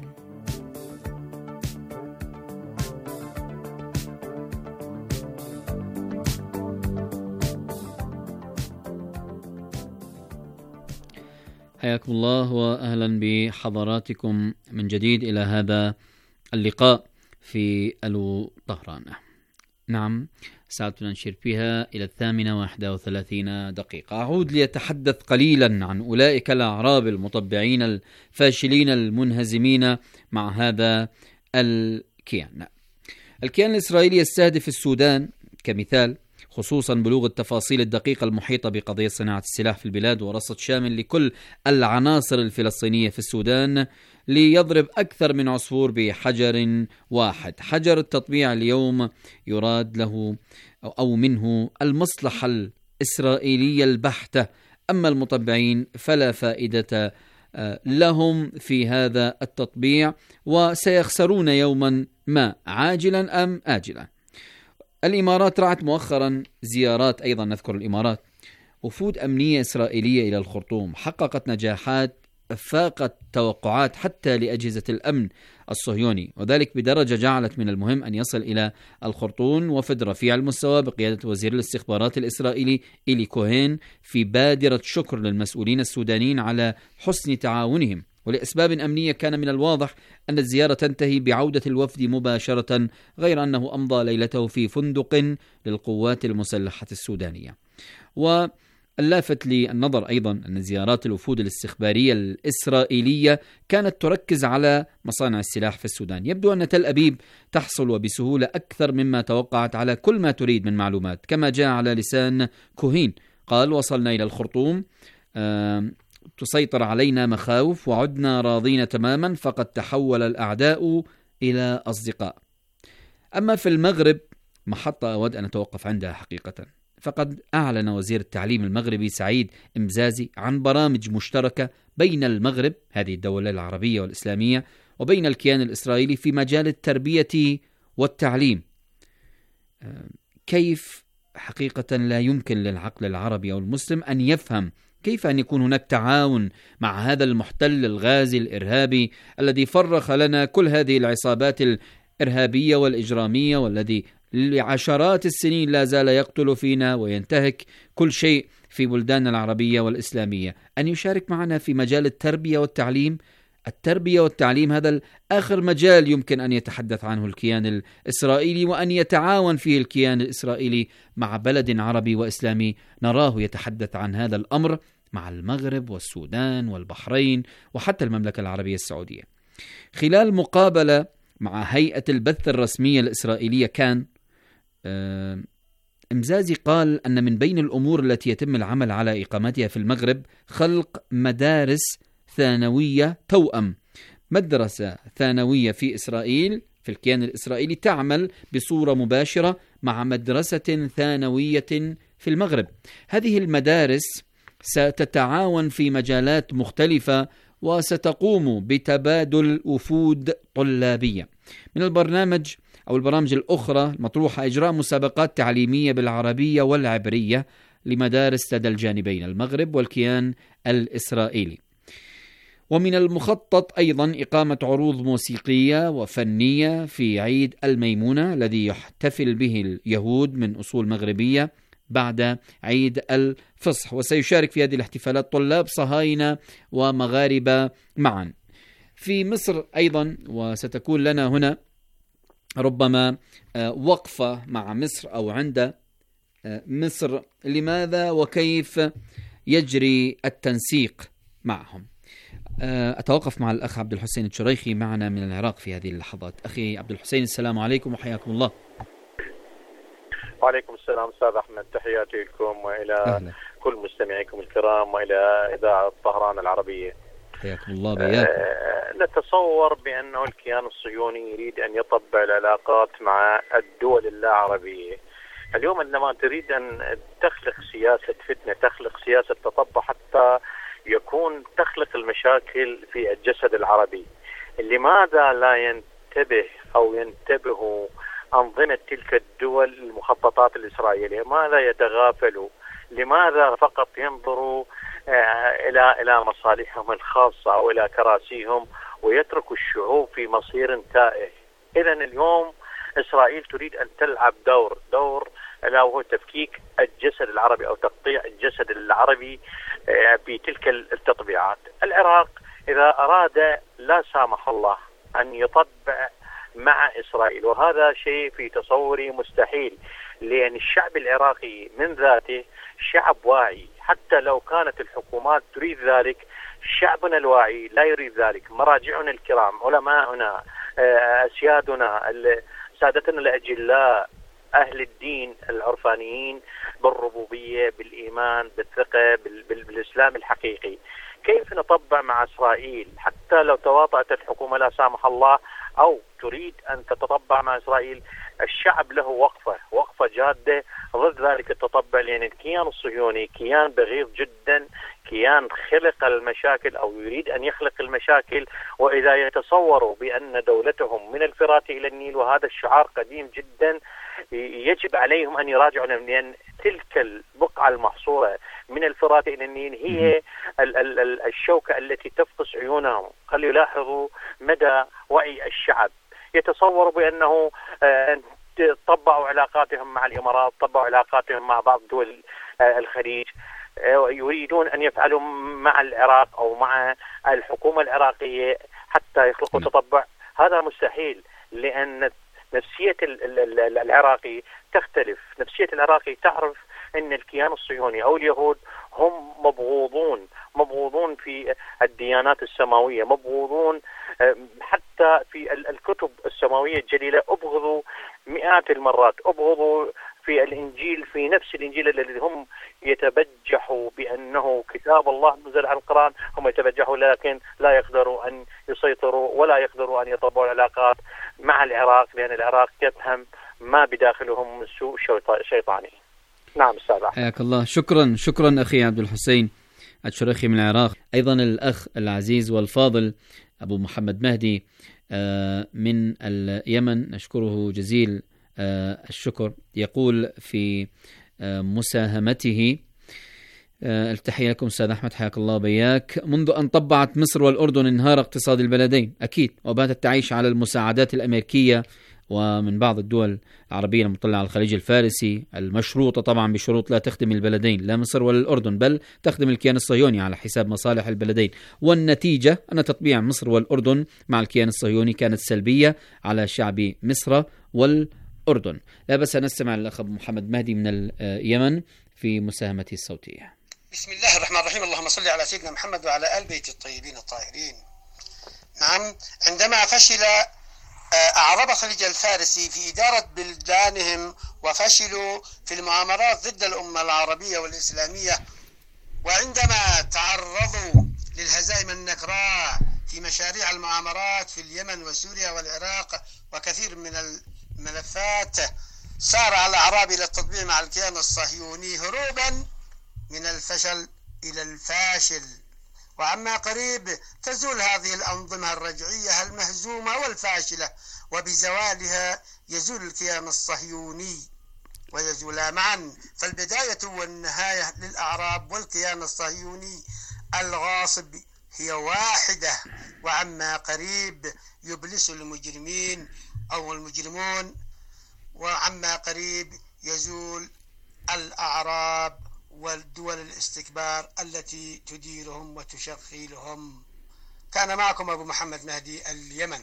حياكم الله وأهلا بحضراتكم من جديد إلى هذا اللقاء في ألو طهران. نعم، ساعتنا نشير فيها إلى 8:31. أعود ليتحدث قليلا عن أولئك الأعراب المطبعين الفاشلين المنهزمين مع هذا الكيان. الكيان الإسرائيلي يستهدف السودان كمثال، خصوصا بلوغ التفاصيل الدقيقة المحيطة بقضية صناعة السلاح في البلاد ورصد شامل لكل العناصر الفلسطينية في السودان ليضرب أكثر من عصفور بحجر واحد. حجر التطبيع اليوم يراد له أو منه المصلحة الإسرائيلية البحتة، أما المطبعين فلا فائدة لهم في هذا التطبيع وسيخسرون يوما ما عاجلا أم آجلا. الإمارات رعت مؤخرا زيارات، أيضا نذكر الإمارات، وفود أمنية إسرائيلية إلى الخرطوم حققت نجاحات فاقت توقعات حتى لأجهزة الأمن الصهيوني، وذلك بدرجة جعلت من المهم أن يصل إلى الخرطوم وفد رفيع المستوى بقيادة وزير الاستخبارات الإسرائيلي إيلي كوهين في بادرة شكر للمسؤولين السودانيين على حسن تعاونهم. ولأسباب أمنية كان من الواضح أن الزيارة تنتهي بعودة الوفد مباشرة، غير أنه أمضى ليلته في فندق للقوات المسلحة السودانية. واللافت للنظر أيضا أن زيارات الوفود الاستخبارية الإسرائيلية كانت تركز على مصانع السلاح في السودان. يبدو أن تل أبيب تحصل وبسهولة أكثر مما توقعت على كل ما تريد من معلومات، كما جاء على لسان كوهين. قال: وصلنا إلى الخرطوم، تسيطر علينا مخاوف وعدنا راضين تماما، فقد تحول الأعداء إلى أصدقاء. أما في المغرب، محطة أود أن أتوقف عندها حقيقة، فقد أعلن وزير التعليم المغربي سعيد إمزازي عن برامج مشتركة بين المغرب، هذه الدولة العربية والإسلامية، وبين الكيان الإسرائيلي في مجال التربية والتعليم. كيف حقيقة لا يمكن للعقل العربي أو المسلم أن يفهم كيف أن يكون هناك تعاون مع هذا المحتل الغازي الإرهابي الذي فرخ لنا كل هذه العصابات الإرهابية والإجرامية، والذي لعشرات السنين لا زال يقتل فينا وينتهك كل شيء في بلداننا العربية والإسلامية، أن يشارك معنا في مجال التربية والتعليم. التربية والتعليم هذا آخر مجال يمكن أن يتحدث عنه الكيان الإسرائيلي، وأن يتعاون فيه الكيان الإسرائيلي مع بلد عربي وإسلامي نراه يتحدث عن هذا الأمر مع المغرب والسودان والبحرين وحتى المملكة العربية السعودية. خلال مقابلة مع هيئة البث الرسمية الإسرائيلية كان إمزازي قال أن من بين الأمور التي يتم العمل على إقامتها في المغرب خلق مدارس ثانوية توأم، مدرسة ثانوية في إسرائيل في الكيان الإسرائيلي تعمل بصورة مباشرة مع مدرسة ثانوية في المغرب. هذه المدارس ستتعاون في مجالات مختلفة وستقوم بتبادل وفود طلابية. من البرامج الأخرى المطروحة إجراء مسابقات تعليمية بالعربية والعبرية لمدارس لدى الجانبين المغرب والكيان الإسرائيلي. ومن المخطط أيضا إقامة عروض موسيقية وفنية في عيد الميمونة الذي يحتفل به اليهود من أصول مغربية بعد عيد الفصح، وسيشارك في هذه الاحتفالات طلاب صهاينة ومغاربة معا. في مصر أيضا، وستكون لنا هنا ربما وقفة مع مصر أو عند مصر، لماذا وكيف يجري التنسيق معهم. أتوقف مع الأخ عبد الحسين الشريخي معنا من العراق في هذه اللحظات. أخي عبد الحسين، السلام عليكم وحياكم الله. وعليكم السلام أستاذ أحمد، تحياتي لكم وإلى أهلا. كل مستمعيكم الكرام وإلى إذاعة طهران العربية. حياكم الله بياكم. نتصور بأنه الكيان الصهيوني يريد أن يطبع العلاقات مع الدول اللاعربية. اليوم عندما تريد أن تخلق سياسة فتنة، تخلق سياسة تطبع، حتى يكون تخلق المشاكل في الجسد العربي، لماذا لا ينتبه أو ينتبه أنظمة تلك الدول المخططات الإسرائيلية؟ ماذا يتغافلوا؟ لماذا فقط ينظروا إلى مصالحهم الخاصة أو إلى كراسيهم ويتركوا الشعوب في مصير تائه؟ إذن اليوم إسرائيل تريد أن تلعب دور ألا وهو تفكيك الجسد العربي أو تقطيع الجسد العربي بتلك التطبيعات. العراق إذا أراد لا سامح الله أن يطبع مع إسرائيل، وهذا شيء في تصوري مستحيل، لأن الشعب العراقي من ذاته شعب واعي، حتى لو كانت الحكومات تريد ذلك شعبنا الواعي لا يريد ذلك. مراجعنا الكرام، علماؤنا، أسيادنا، سادتنا الأجلاء، أهل الدين العرفانيين بالربوبية، بالإيمان، بالثقة، بالإسلام الحقيقي، كيف نطبع مع إسرائيل حتى لو تواطأت الحكومة لا سامح الله أو تريد أن تتطبع مع إسرائيل؟ الشعب له وقفة جادة ضد ذلك التطبع، لأن الكيان الصهيوني كيان بغيض جدا، كيان خلق المشاكل أو يريد أن يخلق المشاكل. وإذا يتصوروا بأن دولتهم من الفرات إلى النيل، وهذا الشعار قديم جدا، يجب عليهم أن يراجعوا، لأن تلك البقعة المحصورة من الفرات إلى النيل هي الشوكة التي تفقس عيونهم. خلوا يلاحظوا مدى وعي الشعب. يتصوروا بأنه طبعوا علاقاتهم مع الإمارات، طبعوا علاقاتهم مع بعض دول الخليج، يريدون أن يفعلوا مع العراق أو مع الحكومة العراقية حتى يخلقوا تطبع. هذا مستحيل، لأن نفسية العراقي تختلف. نفسية العراقي تعرف أن الكيان الصهيوني أو اليهود هم مبغوضون في الديانات السماوية، مبغوضون حتى في الكتب السماوية الجليلة، أبغضوا مئات المرات، أبغضوا في الإنجيل، في نفس الإنجيل الذي هم يتبجحوا بأنه كتاب الله نزل على القرآن، هم يتبجحوا، لكن لا يقدروا أن يسيطروا ولا يقدروا أن يطبعوا العلاقات مع العراق، لأن العراق يفهم ما بداخلهم من سوء شيطاني. نعم أستاذ. حياك الله. شكرا أخي عبد الحسين الشريخي من العراق. أيضا الأخ العزيز والفاضل أبو محمد مهدي من اليمن، نشكره جزيل الشكر، يقول في مساهمته: التحية لكم أستاذ أحمد، حياك الله بياك. منذ أن طبعت مصر والأردن انهار اقتصاد البلدين أكيد، وباتت تعيش على المساعدات الأمريكية ومن بعض الدول العربية المطلة على الخليج الفارسي المشروطة طبعا بشروط لا تخدم البلدين لا مصر ولا الأردن، بل تخدم الكيان الصهيوني على حساب مصالح البلدين. والنتيجة أن تطبيع مصر والأردن مع الكيان الصهيوني كانت سلبية على شعب مصر والأردن. لا بس نستمع للأخ محمد مهدي من اليمن في مساهمته الصوتية. بسم الله الرحمن الرحيم. اللهم صل على سيدنا محمد وعلى آل بيت الطيبين الطاهرين. نعم، عندما فشل أعراب خليج الفارسي في إدارة بلدانهم وفشلوا في المؤامرات ضد الأمة العربية والإسلامية، وعندما تعرضوا للهزائم النكراء في مشاريع المؤامرات في اليمن وسوريا والعراق وكثير من الملفات، صار على الأعراب إلى التطبيع مع الكيان الصهيوني هروبا من الفشل إلى الفاشل. وعما قريب تزول هذه الأنظمة الرجعية المهزومة والفاشلة، وبزوالها يزول الكيان الصهيوني ويزولا معا. فالبداية والنهاية للأعراب والكيان الصهيوني الغاصب هي واحدة. وعما قريب يبلس المجرمين أو المجرمون، وعما قريب يزول الأعراب والدول الاستكبار التي تديرهم وتشغلهم. كان معكم أبو محمد مهدي اليمن.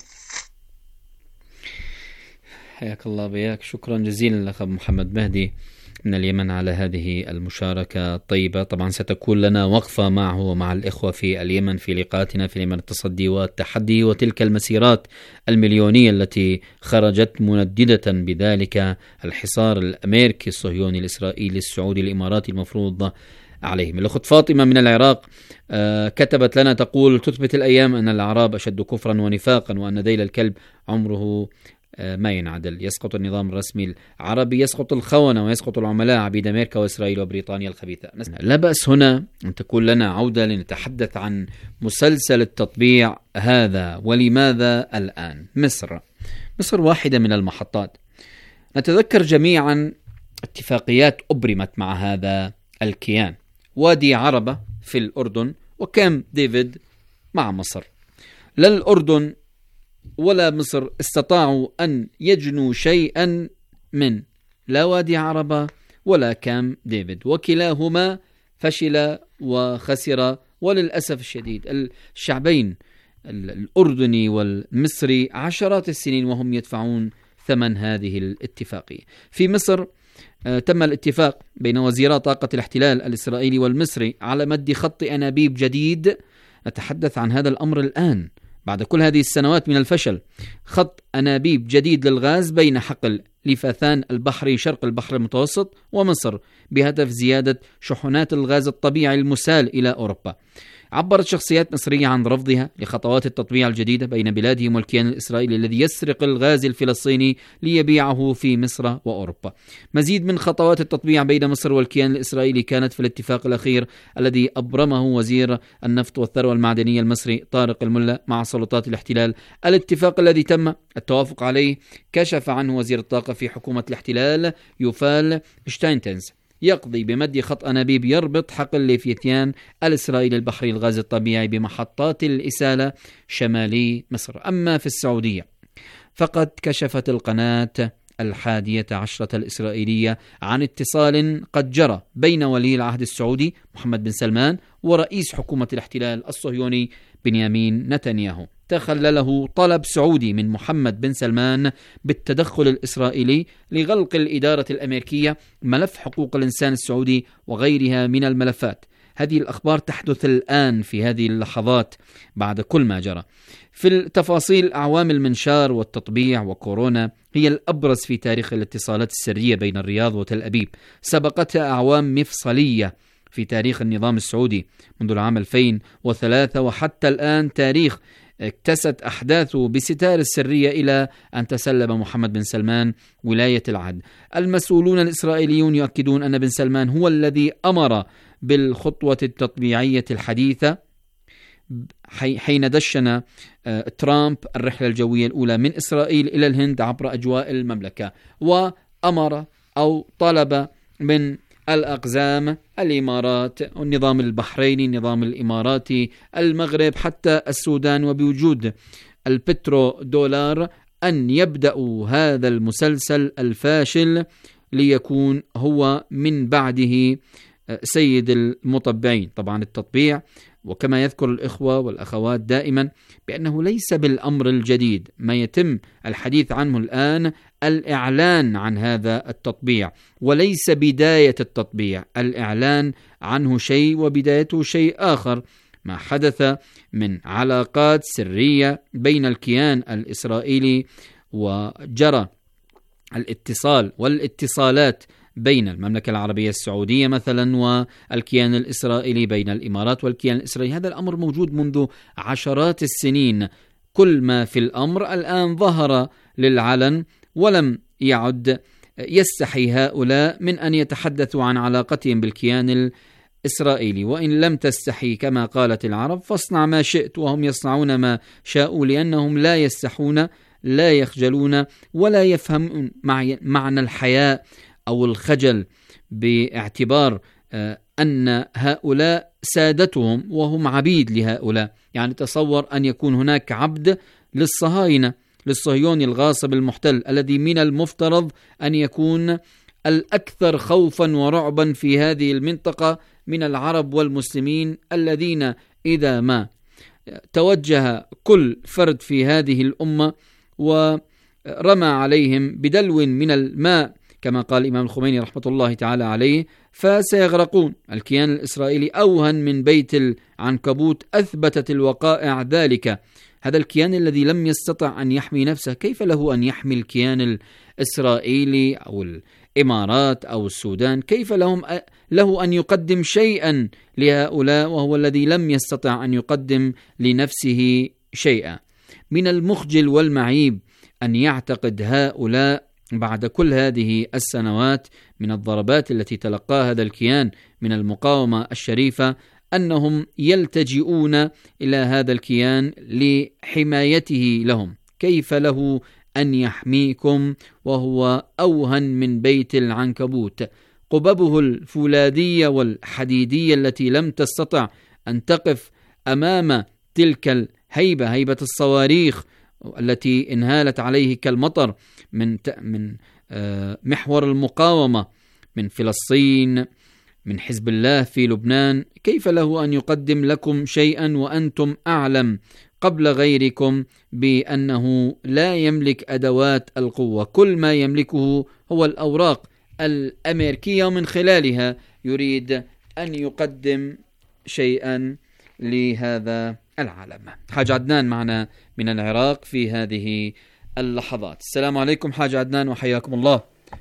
حياك الله بياك، شكرا جزيلا لك أبو محمد مهدي من اليمن على هذه المشاركة الطيبة. طبعا ستكون لنا وقفة معه ومع الإخوة في اليمن في لقاءاتنا في اليمن التصدي والتحدي وتلك المسيرات المليونية التي خرجت منددة بذلك الحصار الأمريكي الصهيوني الإسرائيلي السعودي الإماراتي المفروض عليهم. الأخت فاطمة من العراق كتبت لنا تقول: تثبت الأيام أن الأعراب أشد كفرا ونفاقا، وأن ذيل الكلب عمره ما ينعدل. يسقط النظام الرسمي العربي، يسقط الخونة ويسقط العملاء عبيد أمريكا وإسرائيل وبريطانيا الخبيثة. لا بأس هنا أن تكون لنا عودة لنتحدث عن مسلسل التطبيع هذا. ولماذا الآن؟ مصر واحدة من المحطات. نتذكر جميعا اتفاقيات أبرمت مع هذا الكيان. وادي عربة في الأردن وكامب ديفيد مع مصر. لا الأردن ولا مصر استطاعوا أن يجنوا شيئا من لا وادي عربة ولا كامب ديفيد، وكلاهما فشل وخسر. وللأسف الشديد الشعبين الأردني والمصري عشرات السنين وهم يدفعون ثمن هذه الاتفاقية. في مصر تم الاتفاق بين وزيرا طاقة الاحتلال الإسرائيلي والمصري على مد خط أنابيب جديد. نتحدث عن هذا الأمر الآن بعد كل هذه السنوات من الفشل. خط أنابيب جديد للغاز بين حقل ليفاثان البحري شرق البحر المتوسط ومصر بهدف زيادة شحنات الغاز الطبيعي المسال إلى أوروبا. عبرت شخصيات مصرية عن رفضها لخطوات التطبيع الجديدة بين بلادهم والكيان الإسرائيلي الذي يسرق الغاز الفلسطيني ليبيعه في مصر وأوروبا. مزيد من خطوات التطبيع بين مصر والكيان الإسرائيلي كانت في الاتفاق الأخير الذي أبرمه وزير النفط والثروة المعدنية المصري طارق الملا مع سلطات الاحتلال. الاتفاق الذي تم التوافق عليه كشف عنه وزير الطاقة في حكومة الاحتلال يوفال شتاينتنز، يقضي بمد خط أنابيب يربط حقل ليفيثيان الإسرائيلي البحري الغاز الطبيعي بمحطات الإسالة شمالي مصر. أما في السعودية فقد كشفت القناة 11 الإسرائيلية عن اتصال قد جرى بين ولي العهد السعودي محمد بن سلمان ورئيس حكومة الاحتلال الصهيوني بنيامين نتنياهو. تخلله طلب سعودي من محمد بن سلمان بالتدخل الإسرائيلي لغلق الإدارة الأمريكية ملف حقوق الإنسان السعودي وغيرها من الملفات. هذه الأخبار تحدث الآن في هذه اللحظات بعد كل ما جرى. في التفاصيل أعوام المنشار والتطبيع وكورونا هي الأبرز في تاريخ الاتصالات السرية بين الرياض وتل أبيب. سبقتها أعوام مفصلية في تاريخ النظام السعودي منذ العام 2003 وحتى الآن، تاريخ اكتست أحداثه بستار السرية إلى أن تسلم محمد بن سلمان ولاية العهد. المسؤولون الإسرائيليون يؤكدون أن بن سلمان هو الذي أمر بالخطوة التطبيعية الحديثة حين دشن ترامب الرحلة الجوية الأولى من إسرائيل إلى الهند عبر أجواء المملكة، وأمر أو طلب من الأقزام الإمارات والنظام البحريني النظام الإماراتي المغرب حتى السودان وبوجود البترو دولار أن يبدأوا هذا المسلسل الفاشل ليكون هو من بعده سيد المطبعين. طبعا التطبيع، وكما يذكر الإخوة والأخوات دائما بأنه ليس بالأمر الجديد، ما يتم الحديث عنه الآن الإعلان عن هذا التطبيع، وليس بداية التطبيع. الإعلان عنه شيء وبدايته شيء آخر. ما حدث من علاقات سرية بين الكيان الإسرائيلي، وجرى الاتصال والاتصالات بين المملكة العربية السعودية مثلا والكيان الإسرائيلي، بين الإمارات والكيان الإسرائيلي، هذا الأمر موجود منذ عشرات السنين. كل ما في الأمر الآن ظهر للعلن، ولم يعد يستحي هؤلاء من أن يتحدثوا عن علاقتهم بالكيان الإسرائيلي. وإن لم تستحي كما قالت العرب فاصنع ما شئت، وهم يصنعون ما شاءوا، لأنهم لا يستحون، لا يخجلون، ولا يفهمون معنى الحياء أو الخجل، باعتبار أن هؤلاء سادتهم وهم عبيد لهؤلاء. يعني تصور أن يكون هناك عبد للصهاينة، للصهيوني الغاصب المحتل، الذي من المفترض أن يكون الأكثر خوفا ورعبا في هذه المنطقة من العرب والمسلمين، الذين إذا ما توجه كل فرد في هذه الأمة ورمى عليهم بدلو من الماء كما قال الإمام الخميني رحمة الله تعالى عليه فسيغرقون. الكيان الإسرائيلي أوهن من بيت العنكبوت، أثبتت الوقائع ذلك. هذا الكيان الذي لم يستطع أن يحمي نفسه، كيف له أن يحمي الكيان الإسرائيلي أو الإمارات أو السودان؟ كيف له أن يقدم شيئا لهؤلاء وهو الذي لم يستطع أن يقدم لنفسه شيئا؟ من المخجل والمعيب أن يعتقد هؤلاء بعد كل هذه السنوات من الضربات التي تلقاها هذا الكيان من المقاومة الشريفة أنهم يلتجئون إلى هذا الكيان لحمايته لهم. كيف له أن يحميكم وهو أوهن من بيت العنكبوت؟ قببه الفولاذية والحديدية التي لم تستطع أن تقف أمام تلك الهيبة، هيبة الصواريخ التي انهالت عليه كالمطر من محور المقاومة من فلسطين، من حزب الله في لبنان. كيف له أن يقدم لكم شيئا وأنتم أعلم قبل غيركم بأنه لا يملك أدوات القوة؟ كل ما يملكه هو الأوراق الأمريكية، ومن خلالها يريد أن يقدم شيئا لهذا العالم. حاج عدنان معنا من العراق في هذه اللحظات. السلام عليكم حاج عدنان وحياكم الله.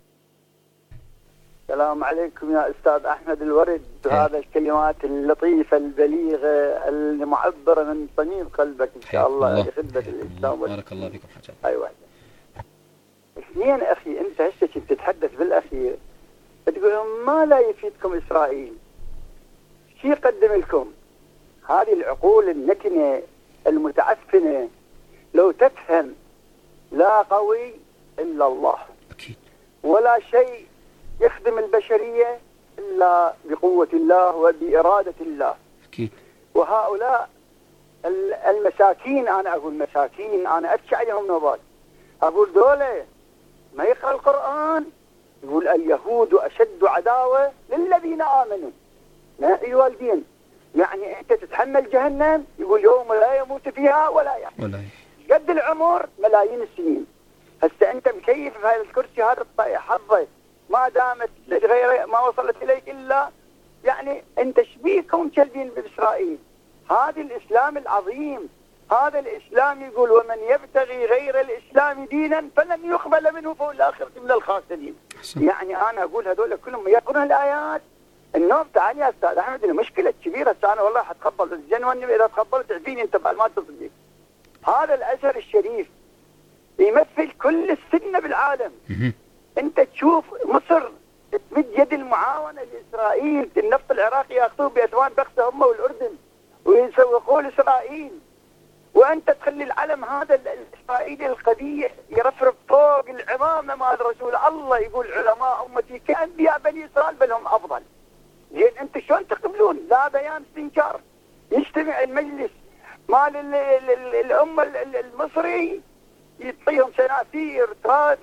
السلام عليكم يا أستاذ أحمد الورد، هذا الكلمات اللطيفة البليغة المعبرة من صميم قلبك إن شاء الله لخدمة الإسلام. بارك الله فيكم حاج. أيوة. اثنين أخي، أنت هسه كنت تتحدث بالأخير تقول ما لا يفيدكم إسرائيل، شو يقدم لكم؟ هذه العقول النتنة المتعفنة لو تفهم لا قوي إلا الله أكيد، ولا شيء يخدم البشرية إلا بقوة الله وبإرادة الله أكيد. وهؤلاء المساكين، أنا أقول مساكين، أنا أتشع عليهم نوبات، أقول دولة ما يقرأ القرآن، يقول اليهود أشد عداوة للذين آمنوا، ما والدين، يعني أنت تتحمل جهنم، يقول يوم لا يموت فيها ولا يحيى، قد العمر ملايين السنين. هسه أنت مكيف في هذا الكرسي، هذا حظك ما دامت غير ما وصلت إليك إلا يعني أنت شبيكم كلبين بإسرائيل. هذا الإسلام العظيم، هذا الإسلام يقول ومن يبتغي غير الإسلام دينا فلن يقبل منه فهو الآخرة من الخاسرين. يعني أنا أقول هذول كلهم يقرون الآيات النوم. تعال يا أستاذ أحمد، المشكلة كبيرة، أنا والله حتقبل الجنوان إذا تقبلت تعفيني أنت بعد ما تصدق. هذا الأزهر الشريف يمثل كل السنة بالعالم. أنت تشوف مصر تمد يد المعاونة لإسرائيل، النفط العراقي يأخذوه بأثوان بخسة هم والأردن ويسوقوا لإسرائيل، وأنت تخلي العلم هذا الإسرائيلي القبيح يرفرف فوق العمامة مال رسول الله. يقول علماء أمتي كأنبياء بني إسرائيل بل هم أفضل. زين أنت شلون تقبلون؟ لا بيان استنكار، يجتمع المجلس مال الأمة المصري يعطيهم سنافير